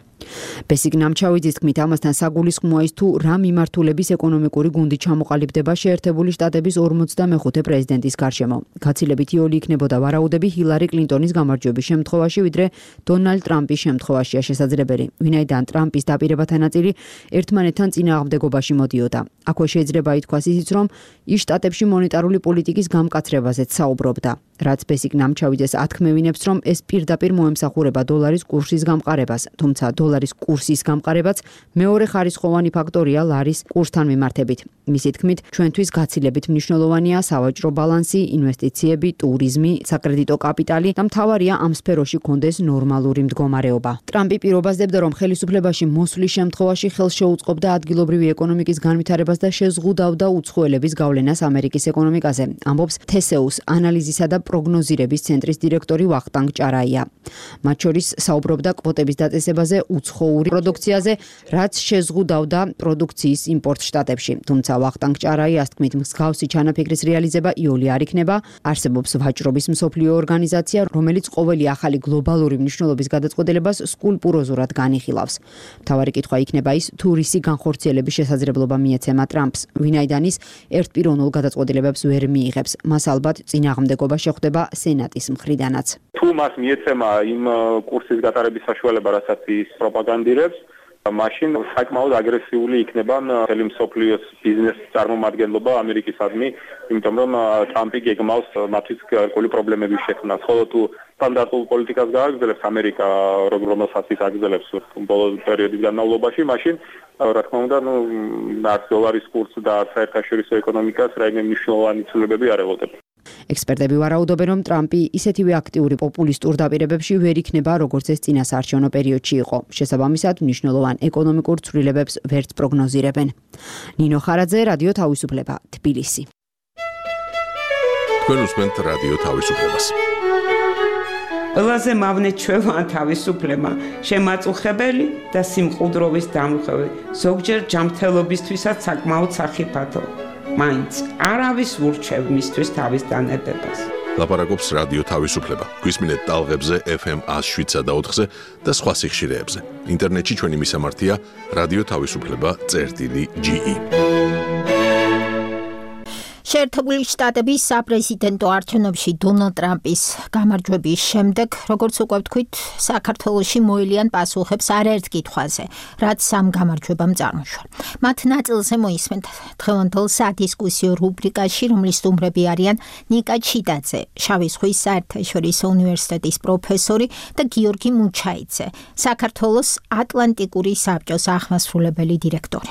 ბესიკ ნამჩავიძის თქმით, ამასთან საგულისხმოა ის თუ რა მიმართულების ეკონომიკური გუნდი ჩამოყალიბდება შეერთებული შტატების ორმოცდამეხუთე პრეზიდენტის გარშემო. გაცილებით იოლი იქნებოდა ვარაუდები ჰილარი კლინტონის გამარჯვების შემთხვევაში, ვიდრე დონალდ ტრამპის შემთხვევაშია შესაძლებელი. ვინაიდან ტრამპის დაპირებათა ნაწილი ერთმანეთთან წინააღმდეგობაში მოდიოდა. აქვე შეიძლება ითქვას ისიც, რომ ის შტატებში მონეტარული პოლიტიკის გამკაცრებაზეც საუბრობდა. რაც ბესიკ ნამჩავიძეს ათქმევინებს, რომ ეს პირდაპირ მოემსახურება დოლარის კურსის გამყარებას, თუმცა დოლარის კურსის გამყარებაც მეორე ხარისხოვანი ფაქტორია ლარის კურსთან მიმართებით. მისი თქმით, ჩვენთვის გაცილებით მნიშვნელოვანია სავაჭრო ბალანსი, ინვესტიციები, ტურიზმი, საკრედიტო კაპიტალი და მთავარია ამ სფეროში კონდეს ნორმალური მდგომარეობა. ტრამპი პირობაზდებდა, რომ ხელისუფლებაში მოსვლის შემთხვევაში ხელს შეუწყობდა ადგილობრივი ეკონომიკის განვითარებას და შეზღუდავდა უცხოელების გავლენას ამერიკის ეკონომიკაზე, ამბობს თესეუს ანალიზისა და პროგნოზირების ცენტრის დირექტორი ვახტანგ ჭარაია. მათ შორის საუბრობდა კვოტების დაწესებაზე უცხოური პროდუქციაზე, რაც შეზღუდავდა პროდუქციის იმპორტს შტატებში. თუმცა ვახტანგ ჭარაიას თქმით, მსგავსი ჩანაფიქრის რეალიზება იოლი არ იქნება. არსებობს ვაჭრობის მსოფლიო ორგანიზაცია, რომელიც ყოველი ახალი გლობალური მნიშვნელობის გადაწყვეტილებას სკულპტუროზურად განიხილავს. მთავარი კითხვა იქნება ის, თუ რისი განხორციელების შესაძლებლობა მიეცემა ტრამპს, ვინაიდან ის ერთპიროვნულ გადაწყვეტილებებს ვერ მიიღებს. მას ალბათ წინააღმდეგობა შეხვდება სენატის მხრიდანაც. თუ მას მიეცემა იმ კურსის გატარების საშუალება, რასაც ის პროპაგანდირებს, მაშინ საკმაოდ აგრესიული იქნება მთელი მსოფლიოს ბიზნეს წარმომადგენლობა ამერიკისადმი, იმიტომ რომ ტრამპი გეგმავს მათთვის გარკვეული პრობლემების შექმნას. ხოლო თუ სტანდარტულ პოლიტიკას გააგრძელებს ამერიკა, რომელსაც ის აგრძელებს ბოლო პერიოდის განმავლობაში, მაშინ რა თქმა უნდა, ნუ არც დოლარის კურსს და საერთაშორისო ეკონომიკას რაიმე მნიშვნელოვანი ცვლილებები არ ელოდება. ექსპერტები ვარაუდობენ, რომ ტრამპი ისეთივე აქტიური პოპულისტურ დაპირებებში ვერ იქნება, როგორც ეს წინა საარჩევნო პერიოდში იყო. შესაბამისად, მნიშვნელოვან ეკონომიკურ ცვლილებებს ვერც პროგნოზირებენ. ნინო ხარაძე, რადიო თავისუფლება, თბილისი. თქვენ უსმენთ რადიო თავისუფლებას. ყველაზე მავნე ჩვევა თავისუფლება, შემაწუხებელი და სიმყუდროვის დამხევი, ზოგჯერ ჯანმრთელობისთვისაც საკმაოდ სახიფათო. მაინც არავის ურჩევ მისთვის თავის დანებებას. ლაპარაკობს რადიო თავისუფლება. გვისმინეთ ტალღებზე ეფ ემ ათს შვიდსა და ოთხზე და სხვა სიხშირეებზე. ინტერნეტში ჩვენი მისამართია რადიო თავისუფლება წერტილი ჯი ი. შეერთებული შტატების საპრეზიდენტო არჩევნებში დონალდ ტრამპის გამარჯვების შემდეგ, როგორც უკვე ვთქვით, საქართველოში მოელიან პასუხებს არაერთ კითხვაზე, რაც სამ გამარჯვებამ წარმოშვა. მათ ნაწილზე მოისმენთ დღევანდელ სადისკუსიო რუბრიკაში, რომლის სტუმრები არიან ნიკა ჩიდაძე, შავი ზღვის საერთაშორისო უნივერსიტეტის პროფესორი და გიორგი მუჩაიძე, საქართველოს ატლანტიკური საბჭოს აღმასრულებელი დირექტორი.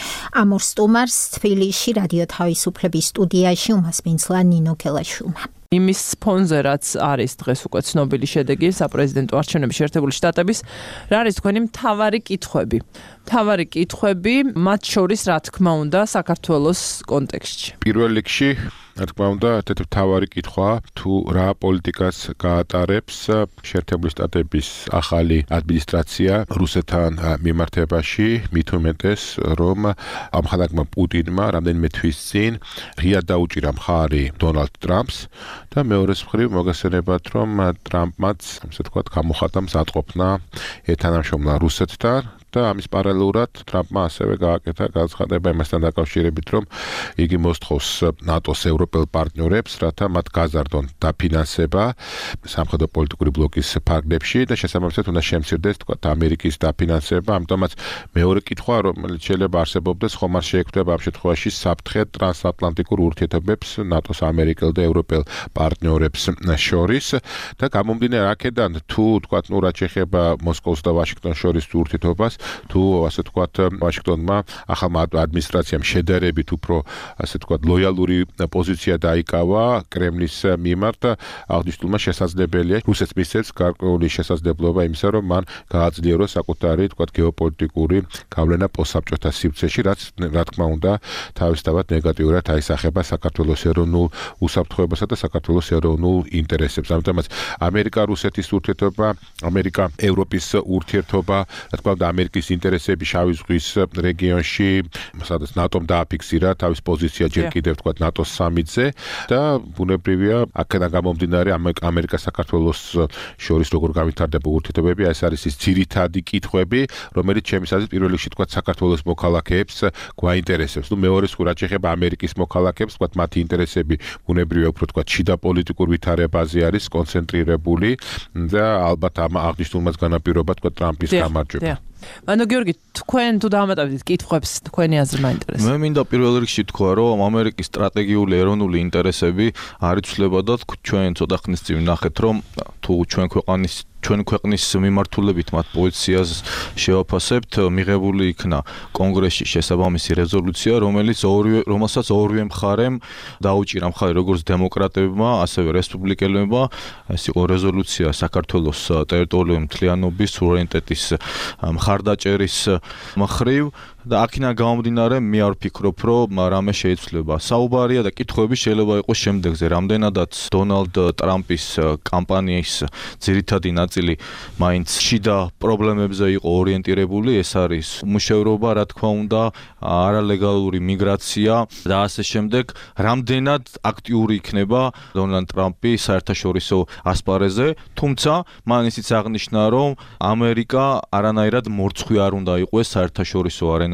ამ ორ სტუმარს თბილისში რადიო თავისუფლების სტუდიაში უმასპინძლა ნინო კელაშვილმა. იმის ფონზე, რაც არის დღეს უკვე ცნობილი შედეგი საპრეზიდენტო არჩევნების შეერთებული შტატების, რა არის თქვენი მთავარი კითხვები? მთავარი კითხვები, მათ შორის რა თქმა უნდა, საქართველოს კონტექსტში. პირველ რიგში რა თქმა უნდა, ერთ-ერთი მთავარი კითხვა, თუ რა პოლიტიკას გაატარებს შეერთებული შტატების ახალი ადმინისტრაცია რუსეთთან მიმართებაში, მით უმეტეს, რომ ამხანაგმა პუტინმა რამდენიმე თვის წინ ღიად დაუჭირა მხარი დონალდ ტრამპს და მეორეს მხრივ მოგესწრებათ, რომ ტრამპმაც, ასე ვთქვათ, გამოხატა მზადყოფნა ეთანამშრომლა რუსეთთან და ამის პარალელურად ტრამპმა ასევე გააკეთა განცხადება იმასთან დაკავშირებით, რომ იგი მოსთხოვს ნატოს ევროპელ პარტნიორებს, რათა მათ გაზარდონ დაფინანსება სამხედრო პოლიტიკური ბლოკის ფარგლებში და შესაბამისად უნდა შემცირდეს თქვათ ამერიკის დაფინანსება, ამიტომაც მეორე კითხვა, რომელიც შეიძლება არსებობდეს, ხომ არ შეექმნება ამ შემთხვევაში საფრთხე ტრანსატლანტიკურ ურთიერთობებს ნატოს ამერიკელ და ევროპელ პარტნიორებს შორის და გამომდინარე აქედან თუ თქვათ ნუ რაც შეეხება მოსკოვს და ვაშინგტონს შორის ურთიერთობას თუ ასე ვთქვათ ვაშინგტონმა ახალმა ადმინისტრაციამ შედარებით უფრო ასე ვთქვათ ლოიალური პოზიცია დაიკავა კრემლის მიმართ აღნიშნულმა შესაძლებელია რუსეთს მისცეს გარკვეული შესაძლებლობა იმისა რომ მან გააძლიეროს საკუთარი ვთქვათ გეოპოლიტიკური გავლენა პოსტსაბჭოთა სივრცეში რაც რა თქმა უნდა თავისთავად ნეგატიურად აისახება საქართველოს ეროვნულ უსაფრთხოებასა და საქართველოს ეროვნულ ინტერესებს ამიტომაც ამერიკა-რუსეთის ურთიერთობა ამერიკა-ევროპის ურთიერთობა რა თქმა უნდა ამერიკის ინტერესები შავი ზღვის რეგიონში, სადაც ნატომ დააფიქსირა თავის პოზიცია ჯერ კიდევ თქვა ნატოს სამიტზე და ბუნებრივია აქედან გამომდინარე ამერიკა-საქართველოს შორის როგორ გავითარდება ურთიერთობები, ეს არის ის ძირითადი კითხვები, რომელიც ჩემს აზრით პირველ რიგში თქვა საქართველოს მოქალაქეებს გვაინტერესებს. ნუ მეორე სხვა რაც შეეხება ამერიკის მოქალაქეებს, თქვა მათი ინტერესები ბუნებრივია უფრო თქვა შიდა პოლიტიკურ ვითარებაზე არის კონცენტრირებული და ალბათ ამ აღნიშნულმაც განაპირობა თქვა ტრამპის გამარჯვება. მანო გიორგი, თქვენ თუ დაამატებდით კითხვებს, თქვენი აზრი მაინტერესებს. მე მინდა პირველ რიგში თქვა, რომ ამერიკის სტრატეგიული ეროვნული ინტერესები არ იცვლება და ჩვენ ცოტა ხნის წინ ვნახეთ, რომ თუ ჩვენ ქვეყნის ჩვენ ქვეყნის მიმართულებით მათ პოზიციას შევაფასებთ, მიღებული იქნა კონგრესში შესაბამისი რეზოლუცია, რომელიც ორივე რომელსაც ორივე მხარემ დაუჭირა მხარი როგორც დემოკრატებმა, ასევე რესპუბლიკელებმა. ეს იყო რეზოლუცია საქართველოს ტერიტორიული მთლიანობის სუვერენიტეტის მხარდაჭერის მხრივ და აქედან გამომდინარე მე არ ვფიქრობ, რომ რამე შეიცვლება. საუბარია და კითხვები შეიძლება იყოს შემდეგზე, რამდენადაც დონალდ ტრამპის კამპანიის ძირითადი ნაწილი მაინც შიდა პრობლემებზე იყო ორიენტირებული, ეს არის მუშევრობა, რა თქმა უნდა, არალეგალური მიგრაცია და ასე შემდეგ, რამდენად აქტიური იქნება დონალდ ტრამპი საერთაშორისო ასპარეზზე, თუმცა მან ისიც აღნიშნა, რომ ამერიკა არანაირად მორცხვი არ უნდა იყოს საერთაშორისო არენაზე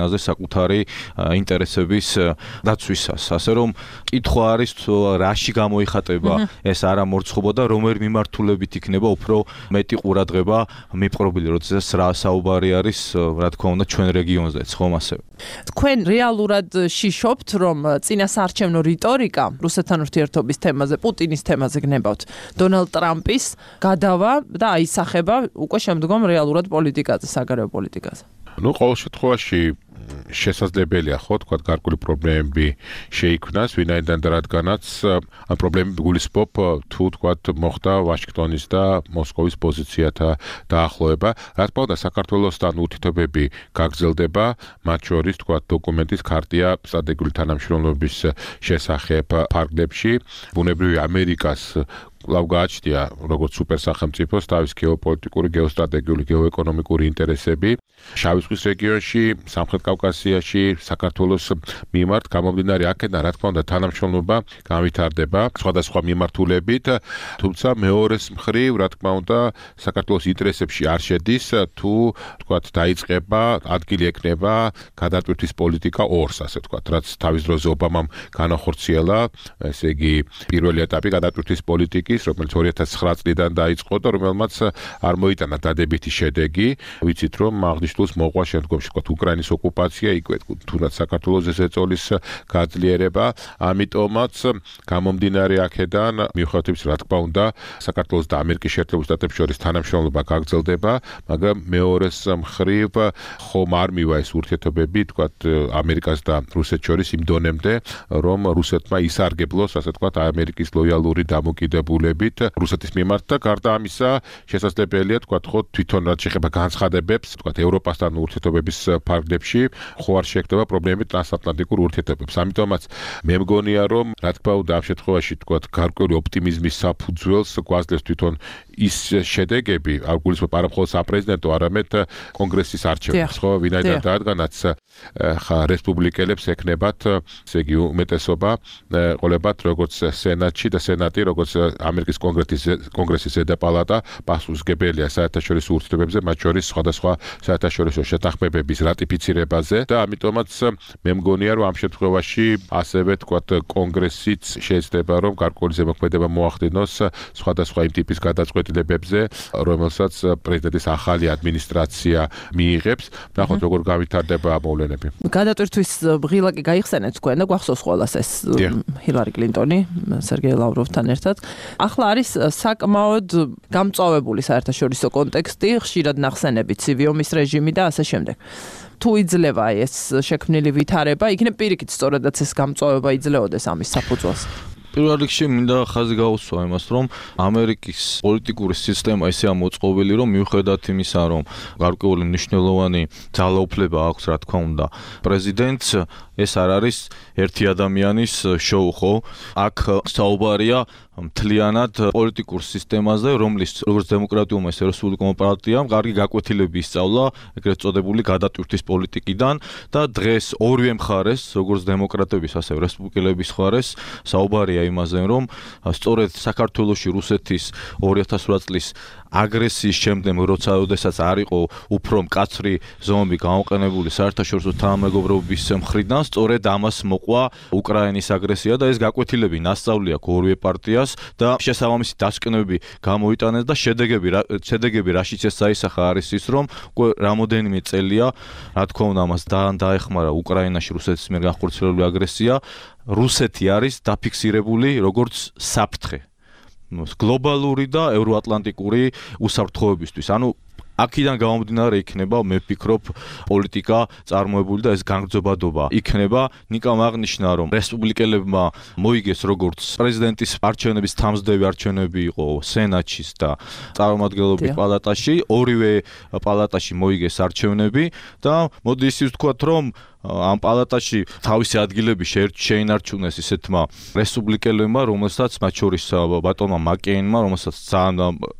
დადგენაზე საკუთარი ინტერესების დაცვისას. ასე რომ კითხვა არის რაში გამოიხატება ეს არა მორცხობა და რომელი მიმართულებით იქნება უფრო მეტი ყურადღება მიპყრობილი, როდესაც რა საუბარი არის, რა თქმა უნდა, ჩვენ რეგიონზეც, ხომ ასე. თქვენ რეალურად შიშობთ, რომ წინასაარჩევნო რიტორიკა რუსეთთან ურთიერთობის თემაზე, პუტინის თემაზე გნებავთ, დონალდ ტრამპის გადავა და აისახება უკვე შემდგომ რეალურად პოლიტიკაზე, საგარეო პოლიტიკაზე. ну, ყოველ შემთხვევაში შესაძლებელია ხო თქვა გარკვეული პრობლემები შეიქმნას, ვინაიდან და რადგანაც ამ პრობლემები გულისხმობ თუ თქვა მოხდა ვაშინგტონის და მოსკოვის პოზიციათა დაახლოება. რა თქმა უნდა, საქართველოსთან ურთიერთობები გაგრძელდება, მათ შორის თქვა დოკუმენტის ქარტია სტრატეგიული თანამშრომლობის შესახებ ფარგლებში, ბუნებრივი ამერიკას კვლავ გააჩნია როგორც სუპერსახელმწიფოს თავის გეოპოლიტიკური, გეოსტრატეგიული, გეოეკონომიკური ინტერესები. შავი ზღვის რეგიონში, სამხრეთ კავკასიაში, საქართველოს მიმართ გამომდინარე აქედან, რა თქმა უნდა, თანამშრომლობა განვითარდება სხვადასხვა მიმართულებით, თუმცა მეორეს მხრივ, რა თქმა უნდა, საქართველოს ინტერესებში არ შედის, თუ თქვათ დაიწყება, ადგილი ექნება გადატვირთვის პოლიტიკა ორს, ასე თქვათ, რაც თავის დროზე ობამამ განახორციელა, ესე იგი, პირველი ეტაპი გადატვირთვის პოლიტიკის, რომელიც ორი ათას ცხრა წლიდან დაიწყო და რომელმაც არ მოიტანა დადებითი შედეგი. ვიცით, რომ აღნიშნულს მოყვა შემდგომში თქვათ უკრაინის ოკუპაცია, იქვე თუნდაც საქართველოს ზეწოლის გაძლიერება, ამიტომაც გამომდინარე აქედან მიუხედავად რა თქმა უნდა, საქართველოს და ამერიკის შეერთებულ შტატებს შორის თანამშრომლობა გაგრძელდება, მაგრამ მეორეს მხრივ ხომ არ მივა ეს ურთიერთობები, თქვათ ამერიკას და რუსეთს შორის იმ დონემდე, რომ რუსეთმა ისარგებლოს, ასე თქვათ, ამერიკის ლოიალური დამოკიდებულებით რუსეთის მიმართ და გარდა ამისა, შესაძლებელია თქვათ ხო თვითონ რაც შეეხება განცხადებებს, თქვათ ევროპასთან ურთიერთობების ფარგლებში, ხო არ შეექმნება პრობლემები ტრანსატლანტიკურ ურთიერთობებს. ამიტომაც მე მგონია, რომ რა თქმა უნდა, ამ შემთხვევაში თქვათ გარკვეული ოპტიმიზმის საფუძველს გვაძლევს თვითონ ის შედეგები, არ გულისხმობ არა მხოლოდ საპრეზიდენტო, არამედ კონგრესის არჩევნებს, ხო, ვინაიდან რადგანაც ხა რესპუბლიკელებს ექნებათ, ესე იგი უმეტესობა ყოლებათ როგორც სენატში და სენატი, როგორც ამერიკის კონგრესის კონგრესის ზედა პალატა პასუხისმგებელია საერთაშორისო ურთიერთობებზე, მათ შორის სხვადასხვა საერთაშორისო შეთანხმებების რატიფიცირებაზე და ამიტომაც მე მგონია, რომ ამ შემთხვევაში ასევე თქვათ კონგრესიც შეიძლება რომ გარკვეული ზემოქმედება მოახდინოს სხვადასხვა იმ ტიპის გადაწყვეტილებებზე, რომელსაც პრეზიდენტის ახალი ადმინისტრაცია მიიღებს. ნახოთ როგორ გავითარდება მოვლენები. გადატვირთვის ღილაკი გაიხსენეთ თქვენ და გვახსოვს ყველას ეს ჰილარი კლინტონი, სერგეი ლავროვთან ერთად. ახლა არის საკმაოდ გამწვავებული საერთაშორისო კონტექსტი, ხშირად ნახსენებით სივიომის რეჟიმი და ასე შემდეგ. თუ იძლევა ეს შექმნილი ვითარება, იქნებ პირიქით სწორედაც ეს გამწვავება იძლეოდეს ამის საფუძველს. პირველ რიგში მინდა ხაზი გაუსვა იმას, რომ ამერიკის პოლიტიკური სისტემა ისეა მოწყობილი, რომ მიუხედავად იმისა, რომ გარკვეული მნიშვნელოვანი ძალაუფლება აქვს, რა თქმა უნდა, პრეზიდენტს, ეს არ არის ერთი ადამიანის შოუ, ხო? აქ საუბარია მთლიანად პოლიტიკურ სისტემაზე, რომლის როგორც დემოკრატიულმა, ისე რესპუბლიკულმა პარტიამ კარგი გაკვეთილები ისწავლა ეგრეთ წოდებული გადატვირთვის პოლიტიკიდან და დღეს ორივე მხარეს, როგორც დემოკრატების, ასევე რესპუბლიკელების მხარეს, საუბარია იმაზე, რომ სწორედ საქართველოში რუსეთის ორი ათას ორი წლის აგრესიის შემდეგ, როცა ოდესაც არ იყო უფრო მკაცრი ზომები გამოყენებული საერთაშორისო თანამეგობრობის მხრიდან, სწორედ ამას მოყვა უკრაინის აგრესია და ეს გაკვეთილები ნასწავლი აქვს ორივე პარტიას და შესაბამისი დასკვნები გამოიტანეს და შედეგები შედეგები რაშიც ეს საისახა არის ის, რომ უკვე რამოდენიმე წელია, რა თქმა უნდა, ამას დაეხმარა უკრაინაში რუსეთის მიერ განხორციელებული აგრესია, რუსეთი არის დაფიქსირებული როგორც საფრთხე გლობალური და ევროატლანტიკური უსაფრთხოებისთვის. ანუ აქედან გამომდინარე იქნება, მე ვფიქრობ, პოლიტიკა წარმოებული და ეს განგრძობადობა იქნება. ნიკამ აღნიშნა, რომ რესპუბლიკელებმა მოიგეს როგორც პრეზიდენტის არჩევნების თამსდევი არჩევნები იყო სენატში და წარმომადგენლობის პალატაში, ორივე პალატაში მოიგეს არჩევნები და მოდი ისიც ვთქვათ, რომ ამ პალატაში თავისი ადგილები შეინარჩუნეს ისეთმა რესპუბლიკელებმა, რომელსაც მათ შორის ბატონმა მაკეინმა, რომელსაც ძალიან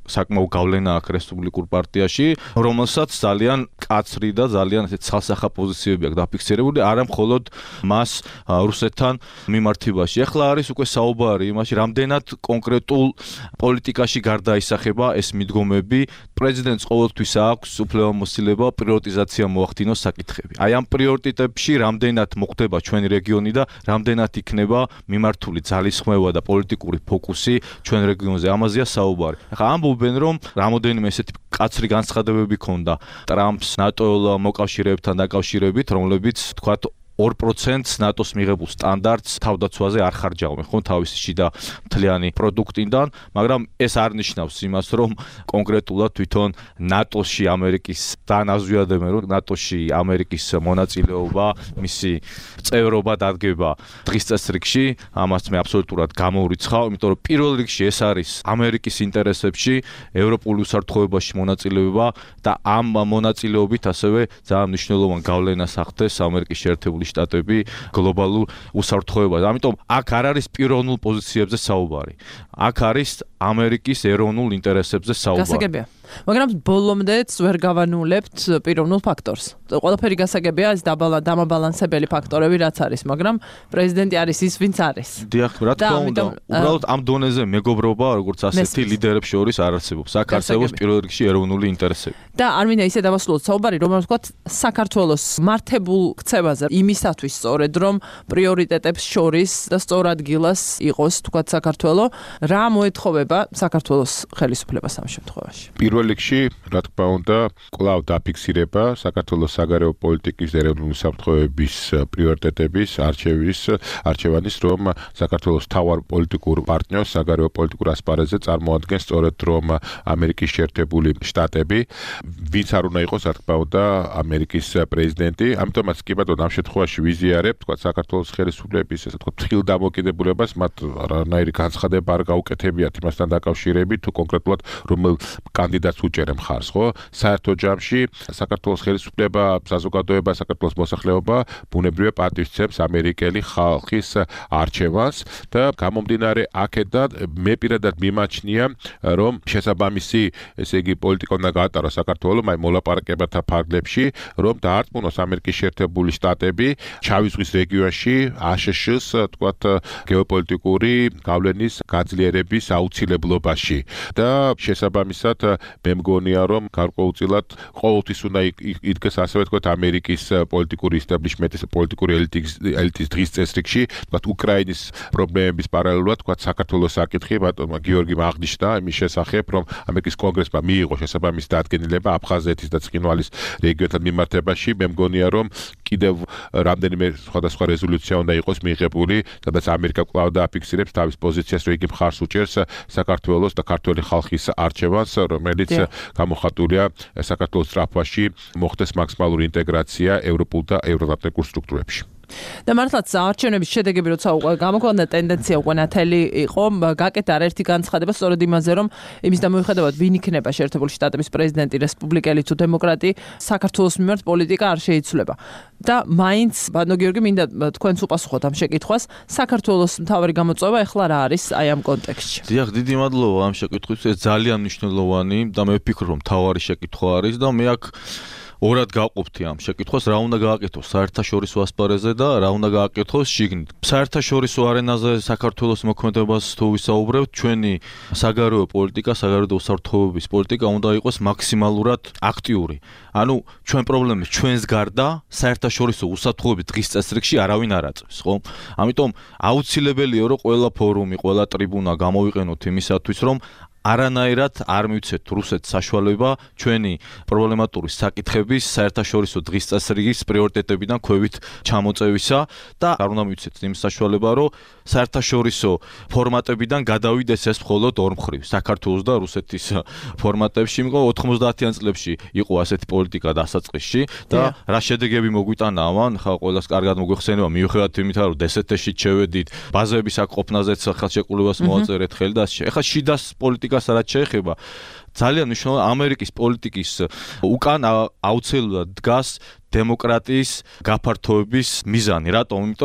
საკმაო გავლენა აქვს რესპუბლიკურ პარტიაში, რომელსაც ძალიან კაცრი და ძალიან ესეთ ცალსახა პოზიციები აქვს დაფიქსირებული, არა მხოლოდ მას რუსეთთან მიმართებაში. ახლა არის უკვე საუბარი იმაში, რამდენად კონკრეტულ პოლიტიკაში გარდაისახება ეს მიდგომები. პრეზიდენტს ყოველთვის აქვს უფლებამოსილება პრიორიტიზაცია მოახდინოს საკითხები. აი ამ პრიორიტეტებში რამდენად მოხდება ჩვენი რეგიონი და რამდენად იქნება მიმართული ძალისხმევა და პოლიტიკური ფოკუსი ჩვენ რეგიონზე. ამაზეა საუბარი. ახლა ამბობენ, რომ რამოდენიმე ესეთი კაცრი განცხადებები ქონდა ტრამპს ნატო მოკავშირეებთან დაკავშირებით, რომლებიც თქვათ ორ პროცენტს ნატოს მიღებულ სტანდარტს თავდაცვაზე არ ხარჯავენ, ხო, თავისი შიდა მთლიანი პროდუქტიდან, მაგრამ ეს არ ნიშნავს იმას, რომ კონკრეტულად თვითონ ნატოში ამერიკის დანაზვიადებენ, რომ ნატოში ამერიკის მონაწილეობა, მისი წევრობა დადგება დღის წესრიგში, ამას მე აბსოლუტურად გამოვრიცხავ, იმიტომ რომ პირველ რიგში ეს არის ამერიკის ინტერესებში, ევროპულ უსაფრთხოებაში მონაწილეობა და ამ მონაწილეობით ასევე ძალიან მნიშვნელოვან გავლენას ახდენს ამერიკის შეერთებული შტატები გლობალურ უსაფრთხოებაზე. ამიტომ აქ არ არის პიროვნულ პოზიციებზე საუბარი. აქ არის ამერიკის ეროვნულ ინტერესებზე საუბარი. გასაგებია. მაგრამ ბოლომდეც ვერ გავანულებთ პიროვნულ ფაქტორს. ყველაფერი გასაგებია, ეს დამაბალანსებელი ფაქტორები რაც არის, მაგრამ პრეზიდენტი არის ის, ვინც არის. დიახ, რა თქმა უნდა, უბრალოდ ამ დონეზე მეგობრობა, როგორც ასეთი ლიდერებს შორის არ არსებობს. აქ არსებობს პირველ რიგში ეროვნული ინტერესები. და არ მინდა ისე დავასრულოთ საუბარი, რომ ვთქვათ, საქართველოს მართებულ ქცევაზე იმისათვის სწორედ რომ პრიორიტეტებს შორის და სწორ ადგილას იყოს, ვთქვათ, საქართველო, რა მოეთხოვება საქართველოს ხელისუფლებას ამ შემთხვევაში. პირველ რიგში, რა თქმა უნდა, კვლავ დაფიქსირება საქართველოს საგარეო პოლიტიკის ეროვნული უსაფრთხოების პრიორიტეტების არჩევის არჩევანის, რომ საქართველოს თავარ პოლიტიკურ პარტნიორს საგარეო პოლიტიკურ ასპარეზზე წარმოადგენს სწორედ რომ ამერიკის შეერთებული შტატები, ვინც არ უნდა იყოს, რა თქმა უნდა, ამერიკის პრეზიდენტი. ამიტომაც კი ბატონო, ამ შემთხვევაში ვიზიარებ, თქვა საქართველოს ხელისუფლების, ესე თქვა, თხილ დამოკიდებულებას, მათ რანაირი განცხადება არ გაუკეთებიათ იმასთან დაკავშირებით, თუ კონკრეტულად რომელ კანდიდატს უჭერენ მხარს, ხო? საერთო ჯამში საქართველოს ხელისუფლება, საზოგადოება, საქართველოს მოსახლეობა ბუნებრივია პატივისცემს ამერიკელი ხალხის არჩევანს და გამომდინარე აქედან მე პირადად მიმაჩნია, რომ შესაბამისი, ესე იგი, პოლიტიკა უნდა გაატაროს საქართველოს აი მოლაპარაკებათა ფარგლებში, რომ დაარწმუნოს ამერიკის შეერთებული შტატები ჩავიზღვის რეგიონში აშშ-ს, თქვათ, გეოპოლიტიკური გავლენის გაძლიერების აუცილებლობაში და შესაბამისად მე მგონია, რომ გარკვეულწილად ყოველთვის უნდა იდგეს ასევე თქვათ ამერიკის პოლიტიკური ისტაბლიშმენტის პოლიტიკური ელიტის ელიტის დღის წესრიგში, თქვათ უკრაინის პრობლემების პარალელურად, თქვათ საქართველოს საკითხი, ბატონმა გიორგიმ აღნიშნა იმის შესახებ, რომ ამერიკის კონგრესმა მიიღო შესაბამისი დადგენილება აფხაზეთის და ცხინვალის რეგიონთან მიმართებაში. მე მგონია, რომ კიდევ რამდენიმე სხვადასხვა რეზოლუცია უნდა იყოს მიიღებული, სადაც ამერიკა კვლავ დააფიქსირებს თავის პოზიციას, რომ იგი მხარს უჭერს საქართველოს და ქართველი ხალხის არჩევანს, რომელიც გამოხატულია საქართველოს სწრაფაში მოხდეს მაქსიმალური ინტეგრაცია ევროპულ და ევროატლანტიკურ სტრუქტურებში. და მართლაც არჩევნების შედეგები როცა გამოქვეყნდა ტენდენცია უკვე ნათელი იყო, გაკეთა არაერთი განცხადება სწორედ იმაზე, რომ იმის დამოიხედავად ვინ იქნება შეერთებული შტატების პრეზიდენტი, რესპუბლიკელი თუ დემოკრატი, საქართველოს მიმართ პოლიტიკა არ შეიცვლება. და მაინც ბატონო გიორგი, მინდა თქვენს უპასუხოთ ამ შეკითხვას, საქართველოს მთავარი გამოწვევა ეხლა რა არის აი ამ კონტექსტში? დიახ, დიდი მადლობა ამ შეკითხვისთვის, ეს ძალიან მნიშვნელოვანი და მე ვფიქრობ, რომ მთავარი შეკითხვა არის და მე აქ ორად გავყოფთი ამ შეკითხვას, რა უნდა გააკეთოს საერთაშორისო ასპარეზზე და რა უნდა გააკეთოს შიგნით. საერთაშორისო არენაზე საქართველოს მოქმედებას თუ ვისაუბრებთ, ჩვენი საგარეო პოლიტიკა, საგარეო უსაფრთხოების პოლიტიკა უნდა იყოს მაქსიმალურად აქტიური. ანუ ჩვენ პრობლემებს ჩვენს გარდა საერთაშორისო უსაფრთხოების დღის წესრიგში არავინ არ აწევს, ხო? ამიტომ აუცილებელია, რომ ყველა ფორუმი, ყველა ტრიბუნა გამოვიყენოთ იმისათვის, რომ არანაირად არ მივცეთ რუსეთს საშუალება ჩვენი პრობლემატური საკითხების საერთაშორისო დღის წესრიგის პრიორიტეტებიდან ქვევით ჩამოწევისა და არ უნდა მივცეთ იმ საშუალება, რომ საერთაშორისო ფორმატებიდან გადავიდეს ეს მხოლოდ ორ მხრივ, საქართველოს და რუსეთის ფორმატებში, იმიტომ ოთხმოცდაათიან წლებში იყო ასეთი პოლიტიკა დასაწყისში და რა შედეგები მოგვიტანა ამან, ხა ყველას კარგად მოგვიხსენება, მიუხედავად იმითაც, რომ დსთ-ში შევედით, ბაზების აკყოფნაზეც ხელშეკრულებას მოაწერეთ ხელი და ეხლა შიდას პოლიტიკა რაც შეეხება, ძალიან მნიშვნელოვანი ამერიკის პოლიტიკის უკან აუცილებლად დგას დემოკრატიის გაფართოების მიზანი. რატომ? იმიტომ რომ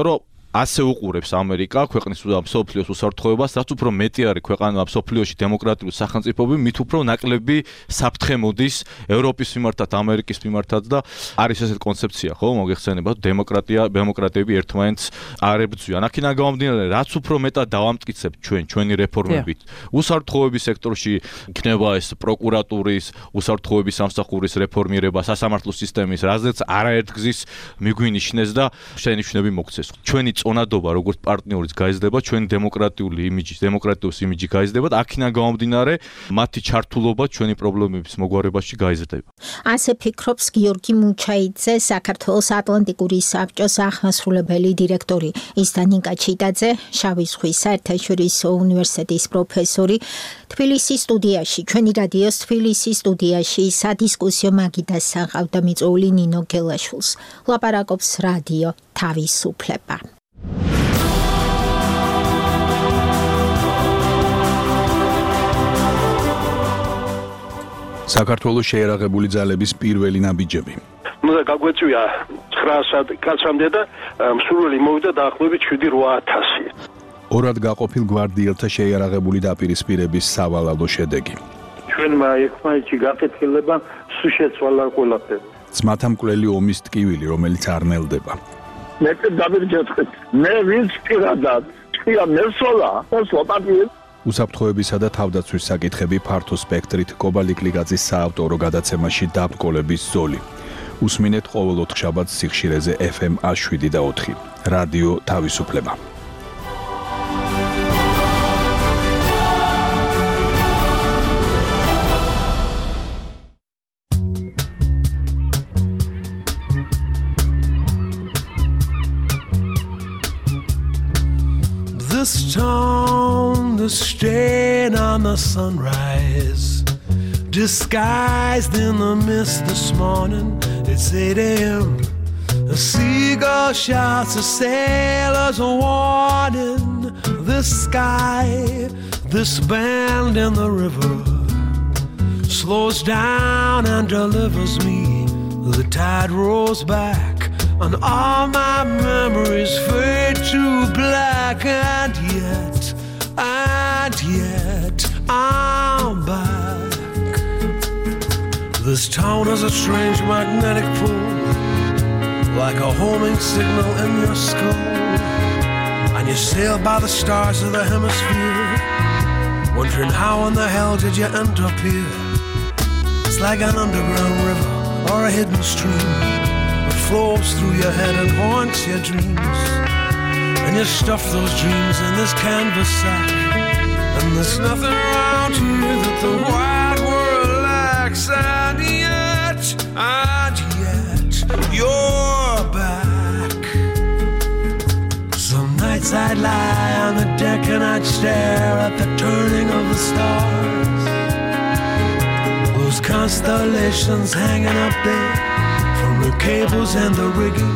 ასე უყურებს ამერიკა ქვეყნის მსოფლიოს უსაფრთხოებას, რაც უფრო მეტი არის ქვეყანა მსოფლიოში დემოკრატიული სახელმწიფოები, მით უფრო ნაკლები საფრთხე მოდის ევროპის მიმართად, ამერიკის მიმართად და არის ესეთ კონცეფცია, ხო, მოგეხსენება, დემოკრატია, დემოკრატები ერთმანეთს არ ებრძვიან. აქედან გამომდინარე, რაც უფრო მეტად დავამტკიცებთ ჩვენ ჩვენი რეფორმებით, უსაფრთხოების სექტორში იქნება ეს პროკურატურის, უსაფრთხოების სამსახურის რეფორმირება, სასამართლო სისტემის, რაზეც არაერთგზის მიგვინიშნეს და შენიშვნები მოგცეს. ჩვენი წონადობა როგორც პარტნიორის გაიზრდება, ჩვენი დემოკრატიული იმიჯი, დემოკრატიოს იმიჯი გაიზრდება და აქედან გამომდინარე, მათი ჩართულობა ჩვენი პრობლემების მოგვარებაში გაიზრდება. ასე ფიქრობს გიორგი მუჩაიძე, საქართველოს ატლანტიკური საბჭოს აღმასრულებელი დირექტორი. ის და ნიკა ჩიტაძე, შავი ზღვის საერთაშორისო უნივერსიტეტის პროფესორი, თბილისის სტუდიაში, ჩვენი რადიოს თბილისის სტუდიაში სადისკუსიო მაგიდას საღავდა მიწვეული ნინო გელაშვილს. ლაპარაკობს რადიო თავისუფლება. საქართველოს შეერაღებული ძალების პირველი ნაბიჯები. ნუ და გაგვეწვია ცხრაასად კაცამდე და მსურველი მოვიდა დაახლოებით შვიდი რვა ათასი. ორად გაყოფილ გვარდიელთა შეიარაღებული დაპირისპირების სავალალო შედეგი. ჩვენმა ერთმანეთში გაკეთილება სულ შეცვალა ყველაფერი. ძმათა მკვლელი ომის ტკივილი, რომელიც არ ნელდება. მე დავირჯეთქეთ. მე ვინც პირადად თქვია მესოლა, მოსლა პატიე. უსაფრთხოებისა და თავდაცვის საკითხები ფართო სპექტრით კობალიკლიგაძის საავტორო გადაცემაში დაბრკოლების ზოლი. უსმინეთ ყოველ ოთხშაბათს სიხშირეზე ეფ ემ შვიდ და ოთხი. რადიო თავისუფლება. This town, the stain on the sunrise, disguised in the mist this morning. It's eight a.m. A seagull shouts a sailor's warning. This sky, this bend in the river, slows down and delivers me. The tide rolls back, and all my memories fade to black. And yet, and yet, I'm back. This town has a strange magnetic pull, like a homing signal in your skull. And you sail by the stars of the hemisphere, wondering how in the hell did you end up here. It's like an underground river or a hidden stream, flows through your head and haunts your dreams. And you stuff those dreams in this canvas sack, and there's nothing around here that the wide world lacks. And yet, and yet, you're back. Some nights I'd lie on the deck and I'd stare at the turning of the stars, those constellations hanging up there, the cables and the rigging.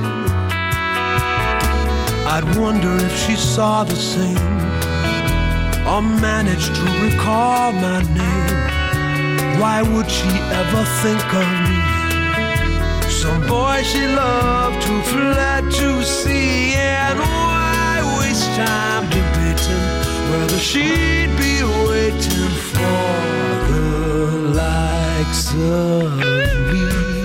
I'd wonder if she saw the same, or managed to recall my name. Why would she ever think of me? Some boy she loved who fled to sea. And why waste time debating whether she'd be waiting for the likes of me?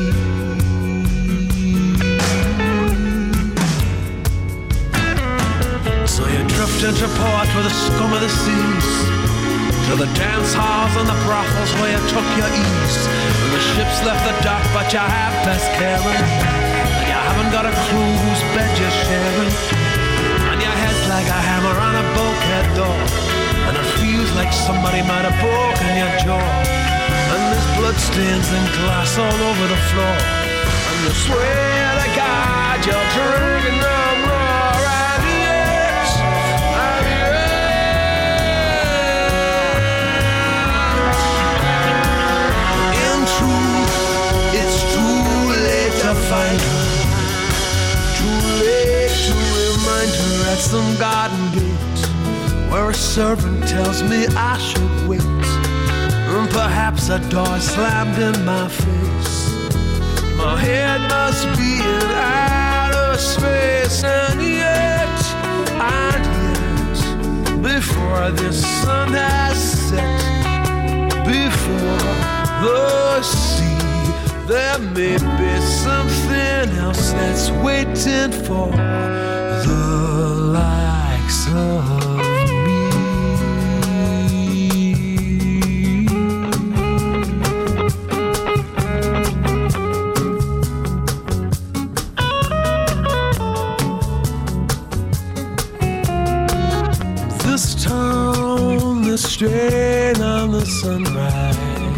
Into port with the scum of the seas, to the dance halls and the brothels where you took your ease. And the ships left the dock, but you have best caring, and you haven't got a clue whose bed you're sharing. And your head's like a hammer on a bulkhead door, and it feels like somebody might have broken your jaw. And there's bloodstains and glass all over the floor, and you swear to God you're drinking no more. Find her, too late to remind her at some garden gate, where a servant tells me I should wait, and perhaps a door slammed in my face. My head must be in outer space, and yet And yet, before the sun has set, before the sea, there may be something else that's waiting for the likes of me. This town, the strain on the sunrise.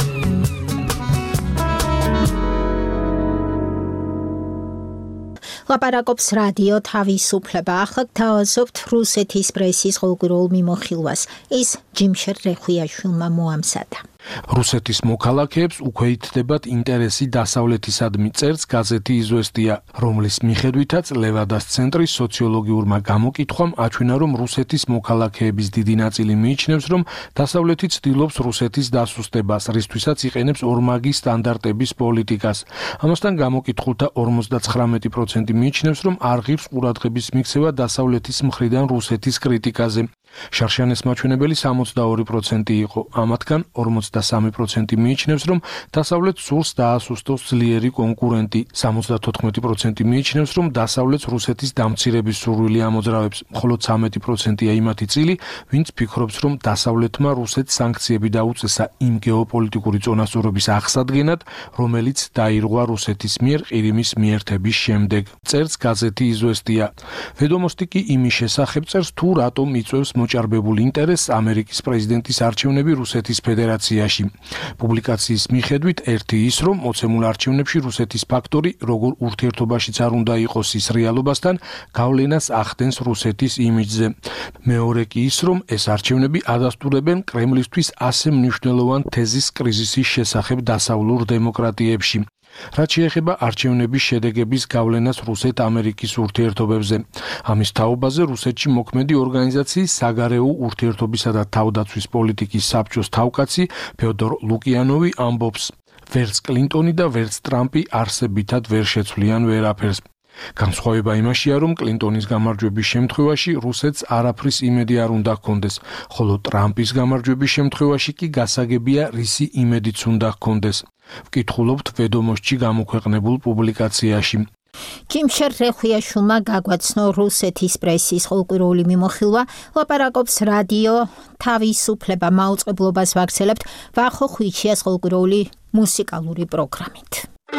ლაპარაკობს რადიო თავისუფლება. ახლა გთავაზობთ რუსეთის პრესის ყოველკვირეულ მიმოხილვას. ის ჯიმშერ რეხვიაშვილმა მოამზადა. რუსეთის მოქალაქეებს უკვე ითდებათ ინტერესი დასავლეთისადმი წერს გაზეთი იზვესტია, რომლის მიხედვითაც ლევადას ცენტრის სოციოლოგიურმა გამოკითხვამ აჩვენა, რომ რუსეთის მოქალაქეების დიდი ნაწილი მიიჩნევს, რომ დასავლეთი ცდილობს რუსეთის დასუსტებას, რისთვისაც იყენებს ორმაგი სტანდარტების პოლიტიკას. ამასთან გამოკითხულთა ორმოცდაცხრამეტი პროცენტი მიიჩნევს, რომ არ ღირს ყურადღების მიქცევა დასავლეთის მხრიდან რუსეთის კრიტიკაზე. შარშიანეს მაჩვენებელი სამოცდაორი პროცენტი იყო. ამათგან ორმოცდასამი პროცენტი მიიჩნევს, რომ დასავლეთ სურს დაასუსტოს ძლიერი კონკურენტი. სამოცდათოთხმეტი პროცენტი მიიჩნევს, რომ დასავლეთს რუსეთის დამცირების სურვილი ამოძრავებს. მხოლოდ ცამეტი პროცენტია იმათი წილი, ვინც ფიქრობს, რომ დასავლეთმა რუსეთს სანქციები დაუწესა იმ გეოპოლიტიკური წონასწორობის აღსადგენად, რომელიც დაირღვა რუსეთის მიერ ყირიმის მიერთების შემდეგ. წერს გაზეთი იზვესტია. ვედომოსტი კი იმის შესახებ წერს, თუ რატომ იწვევს მოჭარბებულ ინტერესს ამერიკის პრეზიდენტის არჩევნები რუსეთის ფედერაციაში. პუბლიკაციის მიხედვით ერთი ის, რომ მოცემულ არჩევნებში რუსეთის ფაქტორი, როგორ ურთიერთობაშიც არ უნდა იყოს ის რეალობასთან, გავლენას ახდენს რუსეთის იმიჯზე. მეორე კი ის, რომ ეს არჩევნები ადასტურებენ კრემლისთვის ასე მნიშვნელოვან თეზის კრიზისის შესახებ დასავლურ დემოკრატიებში. რაც შეეხება არჩევნების შედეგების გავლენას რუსეთ-ამერიკის ურთიერთობებზე. ამის თაობაზე რუსეთში მოქმედი ორგანიზაციის საგარეო ურთიერთობისა და თავდაცვის პოლიტიკის საბჭოს თავკაცი ფეოდორ ლუკიანოვი ამბობს, ვერც კლინტონი და ვერც ტრამპი არსებითად ვერ შეცვლიან ვერაფერს. განსხვავება იმაშია, რომ კლინტონის გამარჯვების შემთხვევაში რუსეთს არაფრის იმედი არ უნდა ჰქონდეს, ხოლო ტრამპის გამარჯვების შემთხვევაში კი გასაგებია რისი იმედიც უნდა ჰქონდეს. ვკითხულობთ ვედომოსტში გამოქვეყნებულ პუბლიკაციაში. ჯიმშერ რეხვიაშვილმა გაგვაცნო რუსეთის პრესის ყოველკვირეული მიმოხილვა. ლაპარაკობს რადიო თავისუფლება. მაუწყებლობას ვაგრძელებთ ვახო ხვიჩიას ყოველკვირეული მუსიკალური პროგრამით.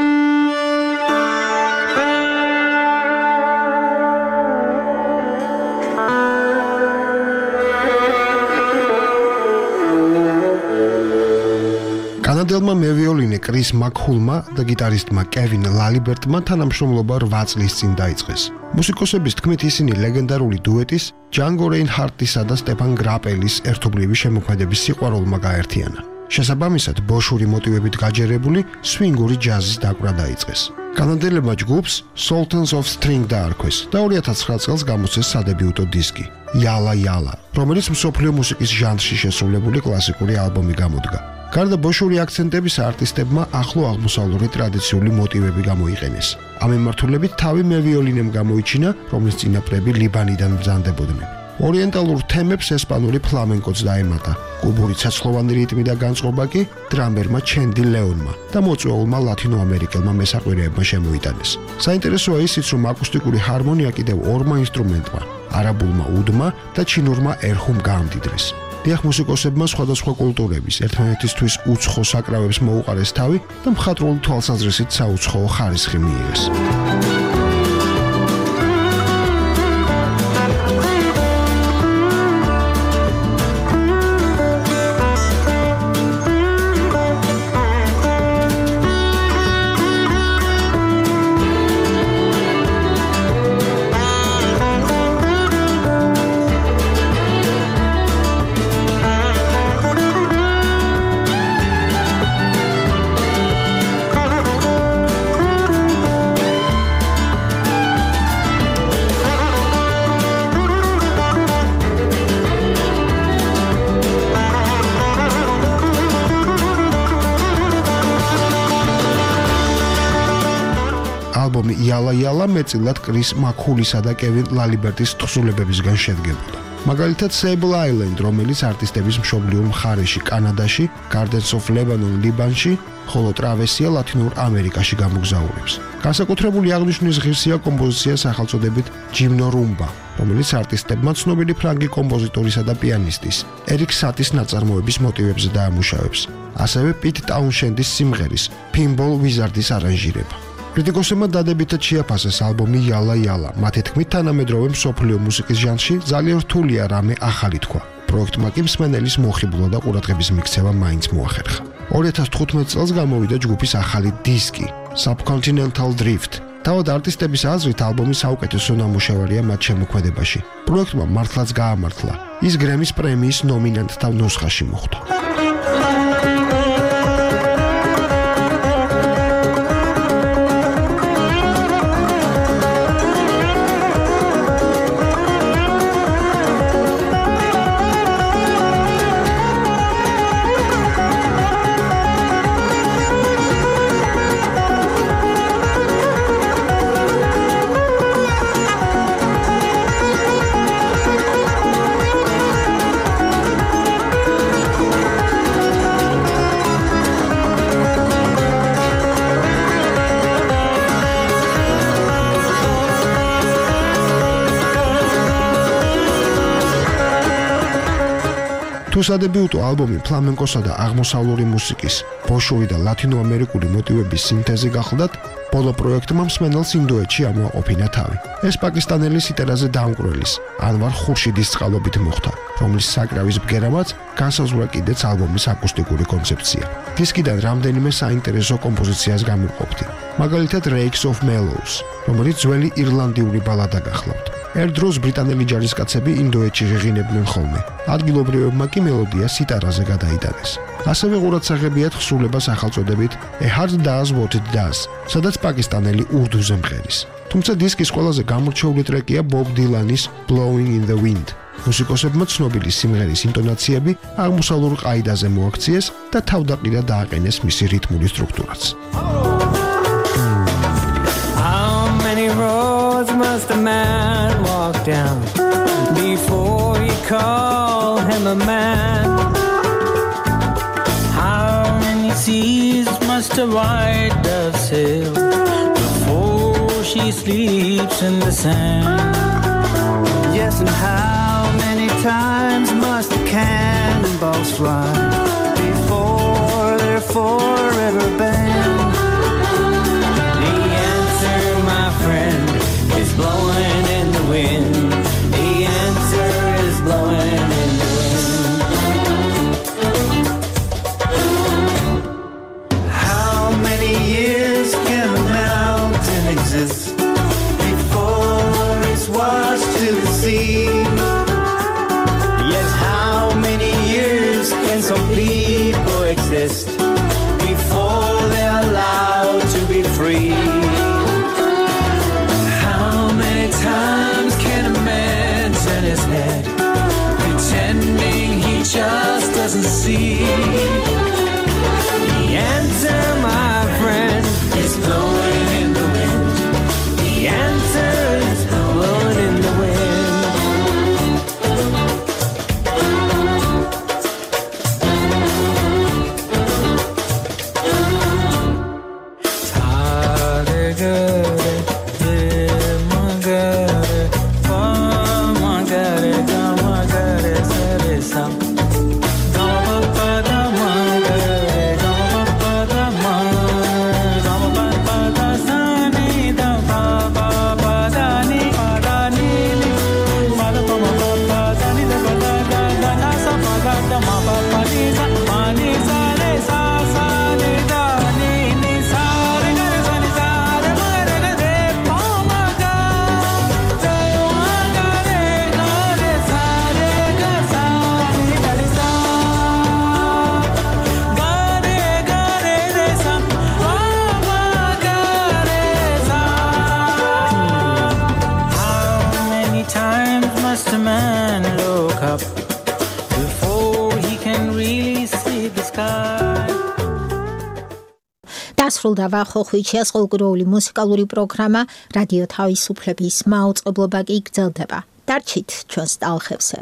კანადელმა მევიოლინე კრის მაკჰულმა და გიტარისტმა კევინ ლალიბერტმა თანამშრომლობა რვა წლის წინ დაიწყეს. მუსიკოსების თქმით ისინი ლეგენდარული დუეტის ჯანგო რეინჰარტისა და სტეფან გრაპელის ერთობლივი შემოქმედების სიყვარულმა გაერთიანა. შესაბამისად, ბოშური მოტივებით გაჯერებული სვინგური ჯაზის დაკვრა დაიწყეს. კანადელებმა ჯგუფს Sultans of String დაარქვეს და ორი ათას ცხრა წელს გამოსცეს სადებიუტო დისკი Yala Yala, რომელიც მსოფლიო მუსიკის ჟანრში შესრულებული კლასიკური ალბომი გამოდგა. გარდა ბოშური აქცენტების არტისტებმა ახლო აღმოსავლური ტრადიციული მოტივები გამოიყენეს. ამ მიმართულებით თავი მევიოლინემ გამოიჩინა, რომლის წინაპრები ლიბანიდან ბრძანდებოდნენ. ორიენტალურ თემებს ესპანური ფლამენკოც დაემატა. კუბური ცეცხლოვანი რიტმი და განწყობა კი დრამერმა ჩენდი ლეონმა და მოწვეულმა ლათინოამერიკელმა მესაყვირეებმა შემოიტანეს. საინტერესოა ისიც, რომ აკუსტიკური ჰარმონია კიდევ ორმა ინსტრუმენტმა, არაბულმა უდმა და ჩინურმა ერხუმ გაამდიდრეს. დიახ, მუსიკოსებმა სხვადასხვა კულტურების ერთმანეთისთვის უცხო საკრავებს მოუყარეს თავი და მხატვრული თვალსაზრისით საუცხოო ხარისხი მიიღეს. ალბომი იალა იალა მეტწილად კრის მაკჰულისა და კევინ ლალიბერტის თხზულებებისგან შედგებოდა. მაგალითად, Sable Island, რომელიც არტისტების მშობლიურ მხარეში, კანადაში, Gardens of Lebanon, ლიბანში, ხოლო Travessia ლათინურ ამერიკაში გამოგზაურებს. განსაკუთრებული აღნიშვნის ღირსია კომპოზიცია სახელწოდებით Gymno Rumba, რომელიც არტისტებმა ცნობილი ფრანგი კომპოზიტორისა და პიანისტის ერიკ სატის ნაწარმოების მოტივებზე დაამუშავებს. ასევე Pete Townshend-ის სიმღერის Pinball Wizard-ის არანჟირება. კრიტიკოსებმა დადებითად შეაფასეს ალბომი იალა იალა. მათი თქმით, თანამედროვე მსოფლიო მუსიკის ჟანრში ძალიან რთულია რამე ახალი თქვა. პროექტმა კი მსმენელის მოხიბლა და ყურადღების მიქცევა მაინც მოახერხა. ორი ათას თხუთმეტ წელს გამოვიდა ჯგუფის ახალი დისკი Subcontinental Drift. თავად არტისტების აზრით ალბომი საუკეთესო ნამუშევარია მათ შემოქმედებაში. პროექტმა მართლაც გაამართლა. ის გრემის პრემიის ნომინანტთა ნუსხაში მოხვდა. თუ სადებიუტო ალბომი ფლამენკოსა და აღმოსავლური მუსიკის, ბოშური და ლათინოამერიკული მოტივების სინთეზი გახლდათ, ბოლო პროექტმა მსმენელს ინდოეთში ამოაყოფინა თავი. ეს პაკისტანელი სიტერაზე დაამკვრელის, ანვარ ხურშიდის წყალობით მოხდა, რომლის საკრავის ბგერამაც განსაზღვრა კიდეც ალბომის აკუსტიკური კონცეფცია. დისკიდან რამდენიმე საინტერესო კომპოზიციას გამოვყოფთ. მაგალითად Rakes of Mellows, რომელიც ძველი ირლანდიური ბალადა გახლავთ. ერთ დროს ბრიტანელი ჯარისკაცები ინდოეთში ღიღინებდნენ ხოლმე. ადგილობრივებმა კი მელოდია სიტარაზე გადაიტანეს. ასევე ყურადსაღებიათ ხსულება სახელწოდებით A Heart Does What It Does, სადაც პაკისტანელი ურდუზე მღერის. თუმცა დისკის ყველაზე გამორჩეული ტრეკია Bob Dylan-ის Blowing in the Wind. მუსიკოსებმა ცნობილი სიმღერის ინტონაციები აღმოსავლურ ყაიდაზე მოაქციეს და თავდაყირა დააყენეს მისი რიტმული სტრუქტურაც. Must a man walk down before you call him a man? How many seas must a white dove sail before she sleeps in the sand? Yes, and how many times must the cannonballs fly before they're forever banned? The answer, my friend, is blowing in the wind. The answer is blowing in the wind. How many years can a mountain exist before it's washed to the sea? Yes, how many years can some people exist before they're allowed to be free? Times can a man turn his head, pretending he just doesn't see? The answer, my friend, is blowing in the wind. The answer is blowing in the wind. Come დასრულდა ვახოხვიჩიას ყოლგროული მუსიკალური პროგრამა რადიო თავისუფლების მაუწყებლობა კი გრძელდება. დარჩით ჩვენს ტალღებზე.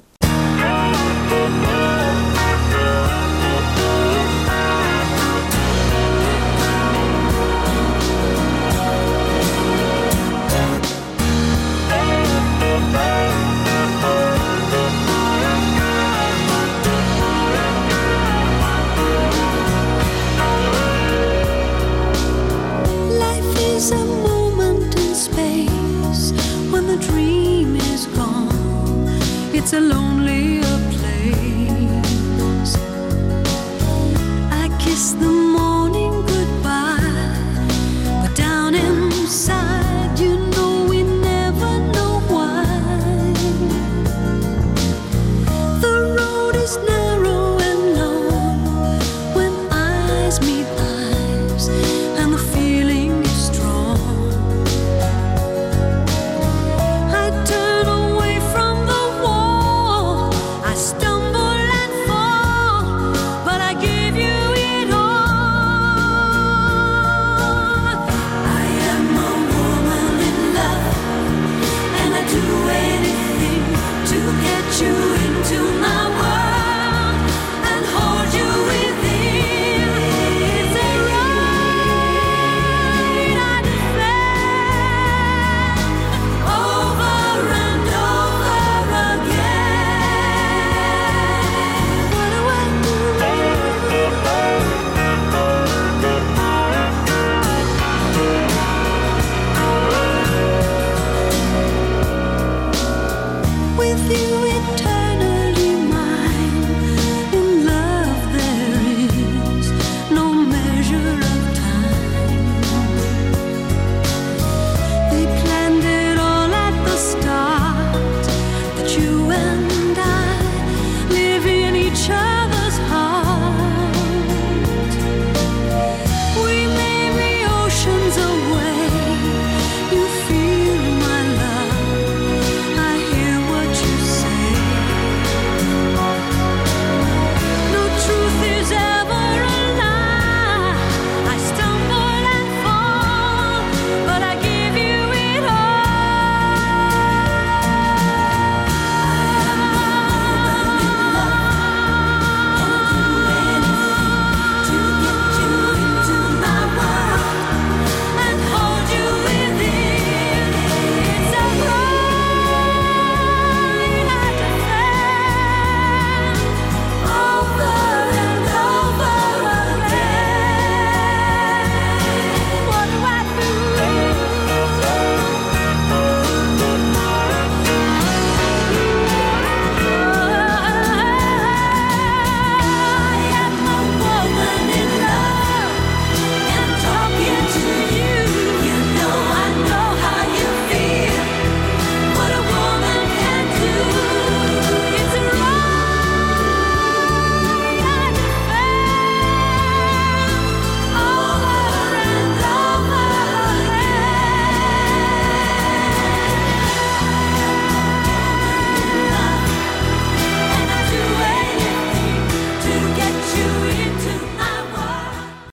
Life is a